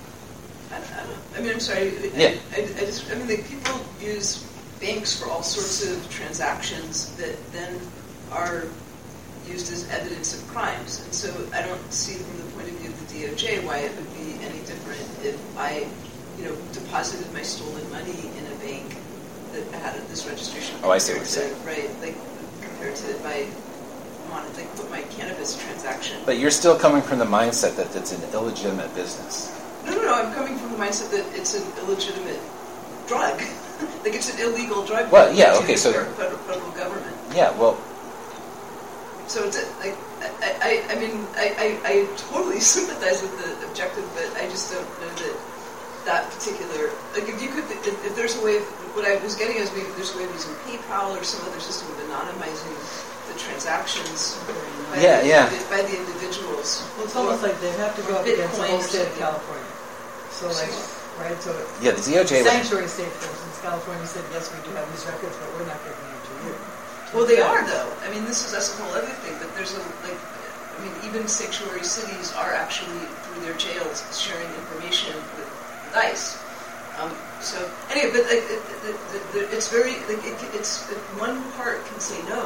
I, I, I mean, I'm sorry. Yeah. I, I, I just, I mean, like, people use banks for all sorts of transactions that then are used as evidence of crimes, and so I don't see from the point of view of the D O J why it would be any different if I, you know, deposited my stolen money in a bank that had this registration. Oh, I see what you're saying. Right, like compared to if I wanted to put my cannabis transaction. But you're still coming from the mindset that it's an illegitimate business. No, no, no. I'm coming from the mindset that it's an illegitimate drug. Like it's an illegal drug. Well, yeah, to okay, the so federal, federal government. Yeah, well. So it's a, like I, I, I mean, I, I, I totally sympathize with the objective, but I just don't know that that particular, like if you could, if, if there's a way of, what I was getting is maybe there's a way of using PayPal or some other system of anonymizing the transactions by, yeah, the, yeah. by the individuals. Well, it's almost like they have to go up against the whole Bitcoin or state of something. California. So like, right, so Yeah, the D O J. sanctuary state, for instance, California said, yes, we do have these records, but we're not giving them to you. Well, they are though. I mean, this is that's a whole other thing. But there's a like, I mean, even sanctuary cities are actually through their jails sharing information with ICE. Um, so anyway, but like, it, it, it, it's very like it, it's one part can say no,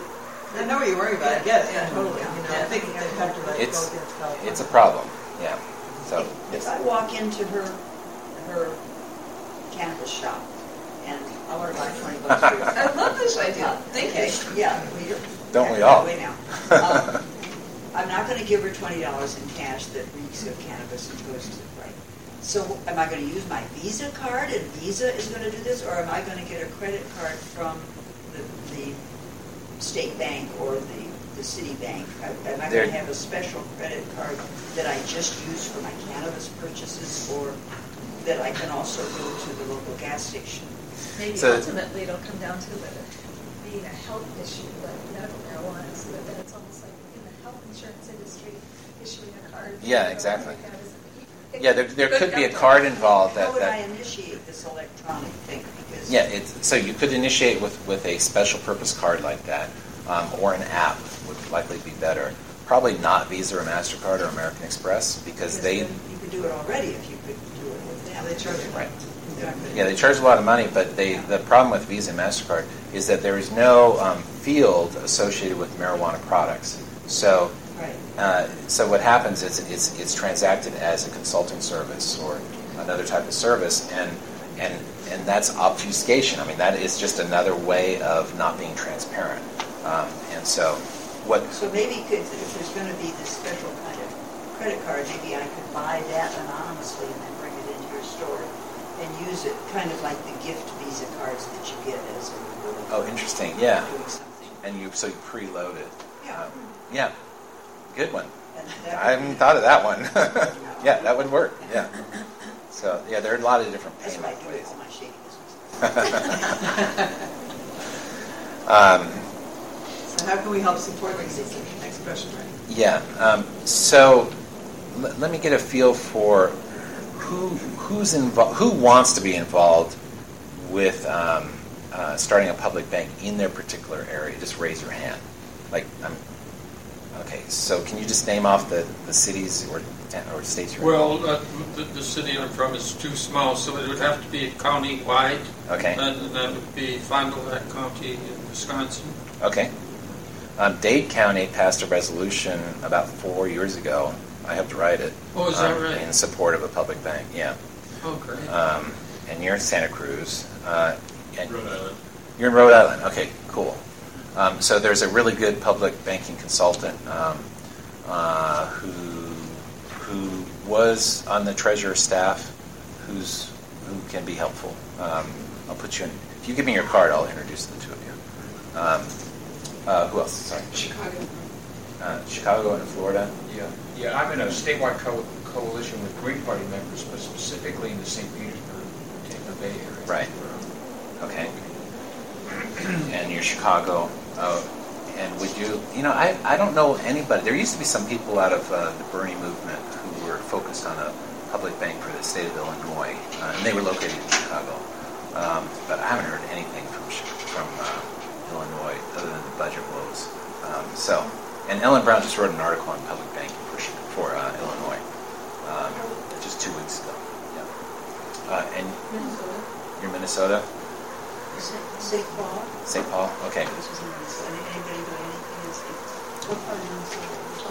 but I know what you're worried about. I get it. Yeah. Totally. You know, Yeah. I think they have to like It's- go against California. It's a problem. Yeah. So If it's, I walk into her, her cannabis shop and I want to buy twenty bucks for your I love this idea. Thank Okay, you. yeah. we do. Don't we That all? way now. Um, I'm not going to give her twenty dollars in cash that reeks of cannabis and goes to the right. So am I going to use my Visa card and Visa is going to do this, or am I going to get a credit card from the, the state bank or the, the city bank? Am I going There- to have a special credit card that I just use for my cannabis purchases, or that I can also go to the local gas station? Maybe So- ultimately it'll come down to it being a health issue, like medical marijuana, so that then it's almost like in the health insurance industry issuing a card. Yeah, exactly. Like that is- yeah, there, there could be a card involved How that, would I that initiate this electronic thing? Because yeah, it's, so you could initiate with, with a special purpose card like that, um, or an app would likely be better. Probably not Visa or MasterCard or American Express because they, you could do it already if you could do it with them. They charge you. right. Exactly. Yeah, they charge a lot of money, but they the problem with Visa and MasterCard is that there is no um, field associated with marijuana products. So, Right. uh, so what happens is it's it's transacted as a consulting service or another type of service, and and and that's obfuscation. I mean, that is just another way of not being transparent. Um, and so, what? So maybe could, if there's going to be this special kind of credit card, maybe I could buy that anonymously and then bring it into your store and use it, kind of like the gift Visa cards that you get as a reward. Oh, interesting. Yeah. Doing something. And you so you preload it. Yeah. Um, yeah. Good one. And that I would hadn't be- thought of that one. Yeah, that would work. Yeah. So yeah, there are a lot of different That's what I payment do with ways. all my shady business. Um, So how can we help support these? Is the next question, right? yeah. Um, so l- let me get a feel for who who's involved, who wants to be involved with um, uh, starting a public bank in their particular area. Just raise your hand. Like, um, okay. So can you just name off the, the cities or or states you're in? Well, uh, the, the city I'm from is too small, so it would have to be county-wide. Okay. And that would be Fond du Lac County in Wisconsin. Okay. Um, Dade County passed a resolution about four years ago. I helped write it. Oh, is that um, right? In support of a public bank. Yeah. Oh, great. Um, and you're in Santa Cruz. Uh, and Rhode Island. You're in Rhode Island. Okay, cool. Um, so there's a really good public banking consultant um, uh, who who was on the treasurer staff, who's who can be helpful. Um, I'll put you in. If you give me your card, I'll introduce the two of you. Um, uh, who else? Sorry. Chicago. Uh, Chicago and Florida. Yeah, yeah. I'm in a statewide co- coalition with Green Party members, but specifically in the Saint Petersburg, Tampa Bay area. Right. Okay. And you're Chicago. Uh, and would you, you know, I, I don't know anybody. There used to be some people out of uh, the Bernie movement who were focused on a public bank for the state of Illinois, uh, and they were located in Chicago. Um, but I haven't heard anything from Chi- from uh, Illinois other than the budget woes. Um, so, and Ellen Brown just wrote an article on public banking for Chi- for uh, Illinois um, just two weeks ago. Yeah. Uh, and Minnesota. you're Minnesota, Saint Paul? Saint Paul. Okay. This was in Minnesota. Anybody do anything in Saint Paul? What part of Minnesota?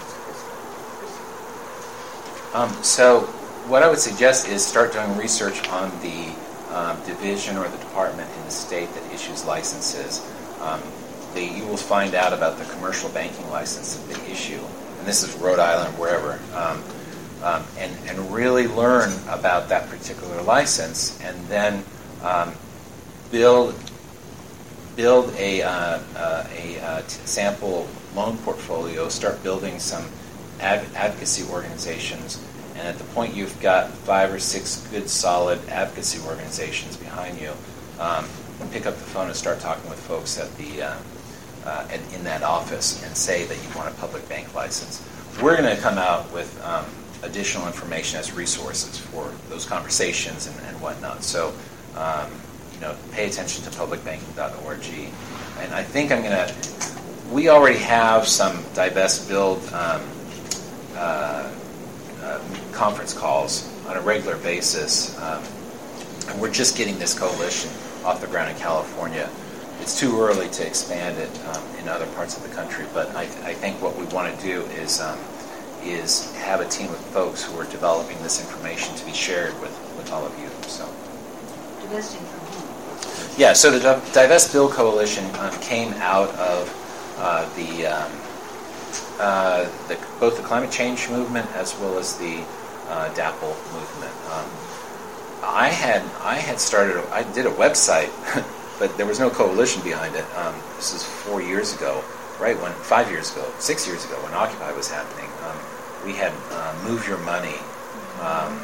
Oh, Um, so, what I would suggest is start doing research on the um, division or the department in the state that issues licenses. Um, they, you will find out about the commercial banking license that they issue, and this is Rhode Island, wherever, um, um, and, and really learn about that particular license, and then um, build build a, uh, uh, a uh, t- sample loan portfolio, start building some ad- advocacy organizations, and at the point you've got five or six good, solid advocacy organizations behind you, um, pick up the phone and start talking with folks at the uh, uh, in, in that office and say that you want a public bank license. We're going to come out with um, additional information as resources for those conversations and, and whatnot. So, um, you know, pay attention to public banking dot org. And I think I'm going to, we already have some divest build um, uh, uh, conference calls on a regular basis. Um, and we're just getting this coalition off the ground in California. It's too early to expand it um, in other parts of the country, but I, I think what we want to do is um, is have a team of folks who are developing this information to be shared with, with all of you. So. divesting from whom? Yeah, so the Di- Divest Bill Coalition um, came out of uh, the, um, uh, the both the climate change movement as well as the uh, DAPL movement. Um, I had I had started I did a website, but there was no coalition behind it. Um, this is four years ago, right when five years ago, six years ago when Occupy was happening. Um, we had uh, Move Your Money. Um,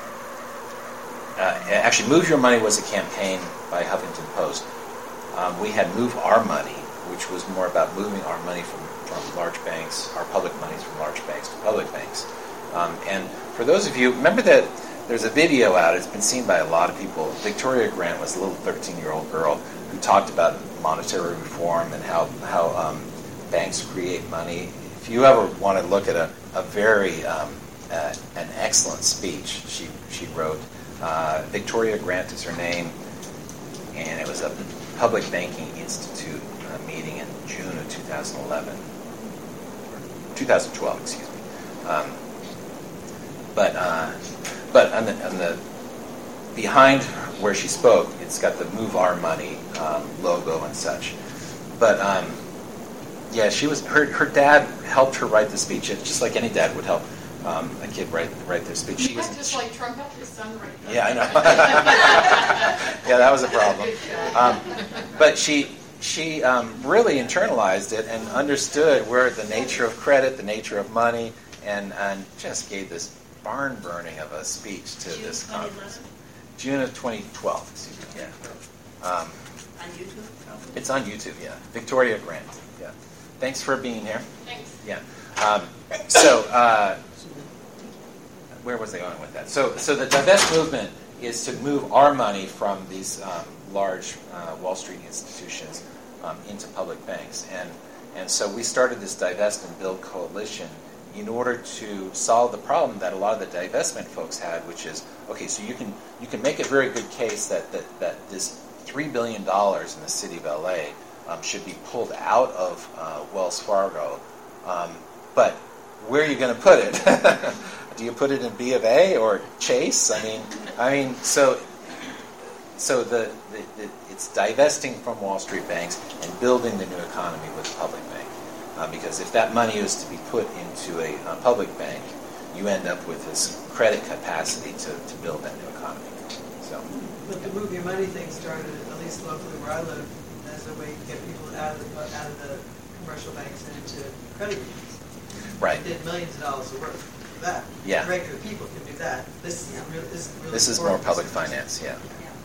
uh, actually, Move Your Money was a campaign by Huffington Post. Um, we had Move Our Money, which was more about moving our money from, from large banks, our public monies from large banks to public banks. Um, and for those of you, remember that there's a video out, it's been seen by a lot of people. Victoria Grant was a little thirteen-year-old girl who talked about monetary reform and how, how um, banks create money. If you ever want to look at a, a very, um, uh, an excellent speech she, she wrote, uh, Victoria Grant is her name, and it was a Public Banking Institute uh, meeting in June of two thousand eleven, twenty twelve, excuse me. Um, but uh, but on the, on the behind where she spoke, it's got the Move Our Money um, logo and such. But um, yeah, she was her her dad helped her write the speech, just like any dad would help um, a kid write write their speech. She was I just like Trump up his son right there. yeah, I know. Yeah, that was a problem. Um, but she she um, really internalized it and understood where the nature of credit, the nature of money, and and just gave this barn burning of a speech to this conference. June of twenty twelve. Excuse me. Yeah. Um, On YouTube? it's on YouTube. Yeah. Victoria Grant. Yeah. Thanks for being here. Thanks. Yeah. Um, so, uh, where was I going with that? So, so the divest movement is to move our money from these um, large uh, Wall Street institutions um, into public banks, and and so we started this divest and build coalition in order to solve the problem that a lot of the divestment folks had, which is okay. So you can you can make a very good case that that, that this three billion dollars in the city of L A um, should be pulled out of uh, Wells Fargo. Um, But where are you going to put it? Do you put it in B of A or Chase? I mean, I mean, so so the, the, the it's divesting from Wall Street banks and building the new economy with a public bank. Uh, because if that money is to be put into a, a public bank, you end up with this credit capacity to, to build that new economy. So, But the move your money thing started, at least locally where I live, as a way to get people out of the out of the commercial banks and into credit unions. right. Did millions of dollars of work for that. Yeah. Regular people can do that. This is really, this is really This is more important. public finance, yeah.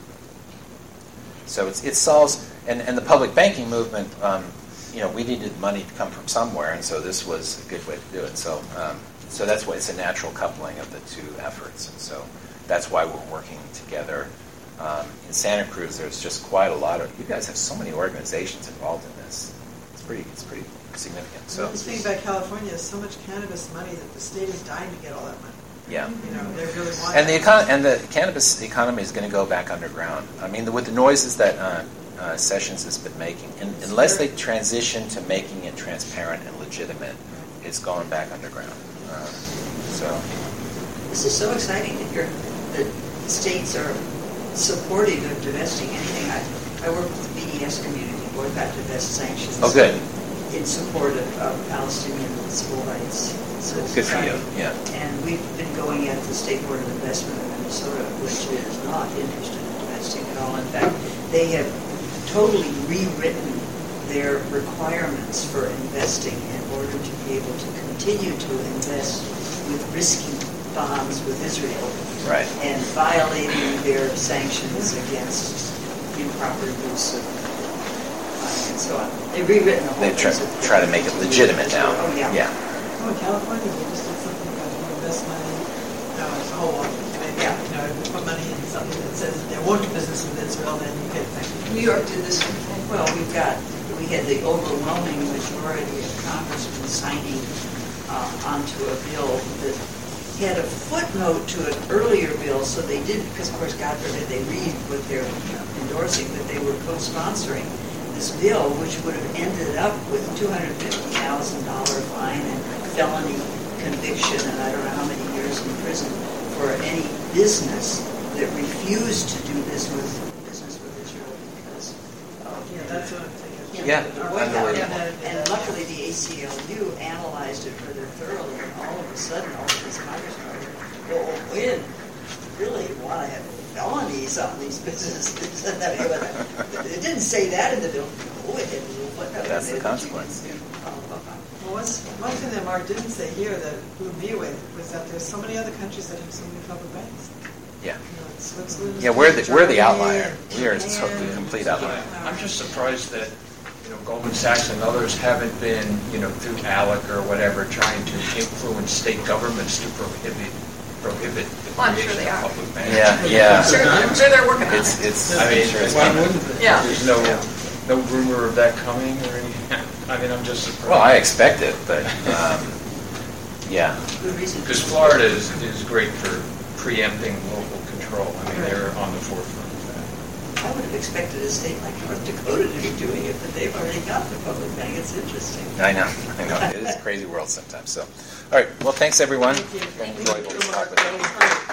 So it's, it solves, and, and the public banking movement, um, you know, we needed money to come from somewhere, and so this was a good way to do it. So, um, so that's why it's a natural coupling of the two efforts, and so that's why we're working together. Um, in Santa Cruz, there's just quite a lot of. You guys have so many organizations involved in this. It's pretty. It's pretty significant. So The thing about California is so much cannabis money that the state is dying to get all that money. yeah. You know, they really want And the it. econ- and the cannabis economy is going to go back underground. I mean, the, with the noises that uh, uh, Sessions has been making, in, unless they transition to making it transparent and legitimate, it's going back underground. Uh, so, This is so exciting that you're, that states are supportive of divesting anything. I, I work with the B D S community, boycott, divest, sanctions. oh, good, In support of uh, Palestinian civil rights. So it's good for you. exciting. Yeah, And we've been going at the State Board of Investment of Minnesota, which is not interested in divesting at all. In fact, they have totally rewritten their requirements for investing in order to be able to continue to invest with risky bonds with Israel right. and violating their sanctions against improper use of money and so on. They've rewritten the whole They try, thing. so- try to make it legitimate now. Oh, yeah. Yeah, Oh, in California, they just did something about you invest money. No, it's a whole lot. Maybe, Yeah. you know, if you put money in something that says that they won't do business with Israel, then you get sanctioned. New York did this. Well, we've got, we had the overwhelming majority of congressmen signing uh, onto a bill that had a footnote to an earlier bill, so they did, because of course, God forbid they read what they're endorsing, that they were co-sponsoring this bill, which would have ended up with two hundred fifty thousand dollars fine and felony conviction, and I don't know how many years in prison for any business that refused to do business with business with Israel because of Yeah, that's what I'm thinking. Yeah, the unbelievable. boycott. And luckily, the A C L U analyzed it rather thoroughly, and all of a sudden, all of these congressmen are, well, we didn't really want to have felonies on these businesses. It didn't say that in the bill. Oh, it did. What the- that's the consequence. Yeah. Well, one, one thing that Mark didn't say here that blew me away was that there's so many other countries that have so many public banks. Yeah. You know, it's Switzerland. Yeah, we're the we're the Germany, outlier. We are Japan. the complete outlier. I'm just surprised that, you know, Goldman Sachs and others haven't been, you know, through ALEC or whatever, trying to influence state governments to prohibit prohibit the Well, I'm sure creation they of are. public banks. Yeah, yeah. I'm sure, I'm sure they're working on It's it. it's. I mean, sure it's why coming. wouldn't they? Yeah. There's no Yeah. no rumor of that coming or anything. I mean, I'm just surprised. Well, I expect it, but um, yeah. Good reason. Because Florida is, is great for preempting local control. I mean, they're on the forefront of that. I would have expected a state like North Dakota to be doing it, but they've already got the public bank. It's interesting. I know, I know. It is a crazy world sometimes. So, all right. Well, thanks everyone. Thank you. Enjoyable to talk with you. Thank you.